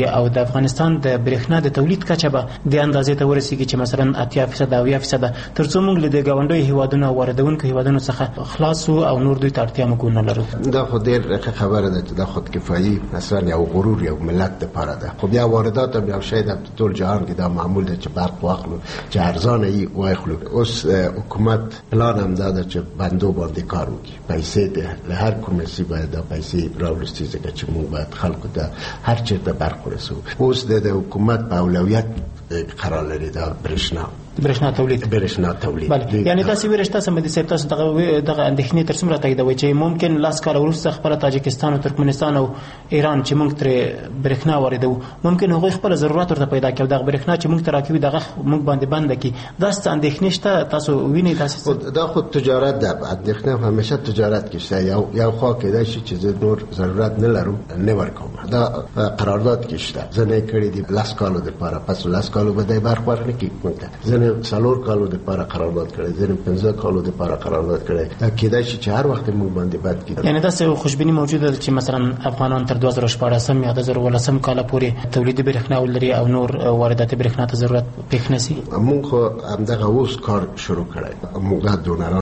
او د افغانستان د برېښنا د تولید کچه به د اندازې ته ورسیږي چې مثلا اتیا فیصد او یا فیصد ترڅو موږ له ګاونډي هیوادونو واردونکو هیوادونو څخه خلاص او نور دوی ته اړتیا موږ نه لرو. دا خو ډېر خبره ده چې دا خودکفایي اصلا یو غرور یو ملت لپاره ده. خو بیا واردات هم یو شی د ټول جهان کې دا معمول ده چې برق واخلو چې ارزانه یې واخلو. اوس حکومت پلان هم دا ده چې بندو باندې کار وکړي، پیسې ده له هر کومه سی باید دا پیسې راوړي ځکه چې موږ باید خلکو ته هر چیرته برق ورسو. اوس د حکومت په اولویت قرار لري دا برېښنا برېښنا تولید برېښنا تولید بله یعنی تاسو ورشته سم دي تاسو دغه دغه اندېښنې تر څومره تاییدوي چې ممکن لاس کال وروسته خپل تاجکستان او ترکمنستان او ایران چې موږ تر برېښنا واردو ممکن هغوی خپل ضرورت ورته پیدا کړي دغه برېښنا چې موږ تر راکوي دغه موږ باندې بند کړي دا ست اندېښنې شته تاسو وینئ تاسو دا خو تجارت ده اندېښنه همیشه تجارت کې شته یو یو خوا کېدای شي چې نور ضرورت نه لرم نه ورکوم دا قرارداد کې شته ځنه کړي دي لاس کالو د لپاره پس لاس کالو به د برخ ورنه کې مونږ ځنه څلور کالو د لپاره قرارداد کړي ځنه پنځه کالو د لپاره قرارداد کړي دا کېدای شي چې هر وخت موږ باندې بد کړي. یعنی دا څه خوشبینی موجوده ده چې مثلا افغانان تر دوه زره شپاړس یا دوه زره اوولس کال پورې تولید برېښنا ولري او نور واردات برېښنا ته ضرورت پېښ نشي. موږ خو همدغه اوس کار شروع کړی موږ د ډونرانو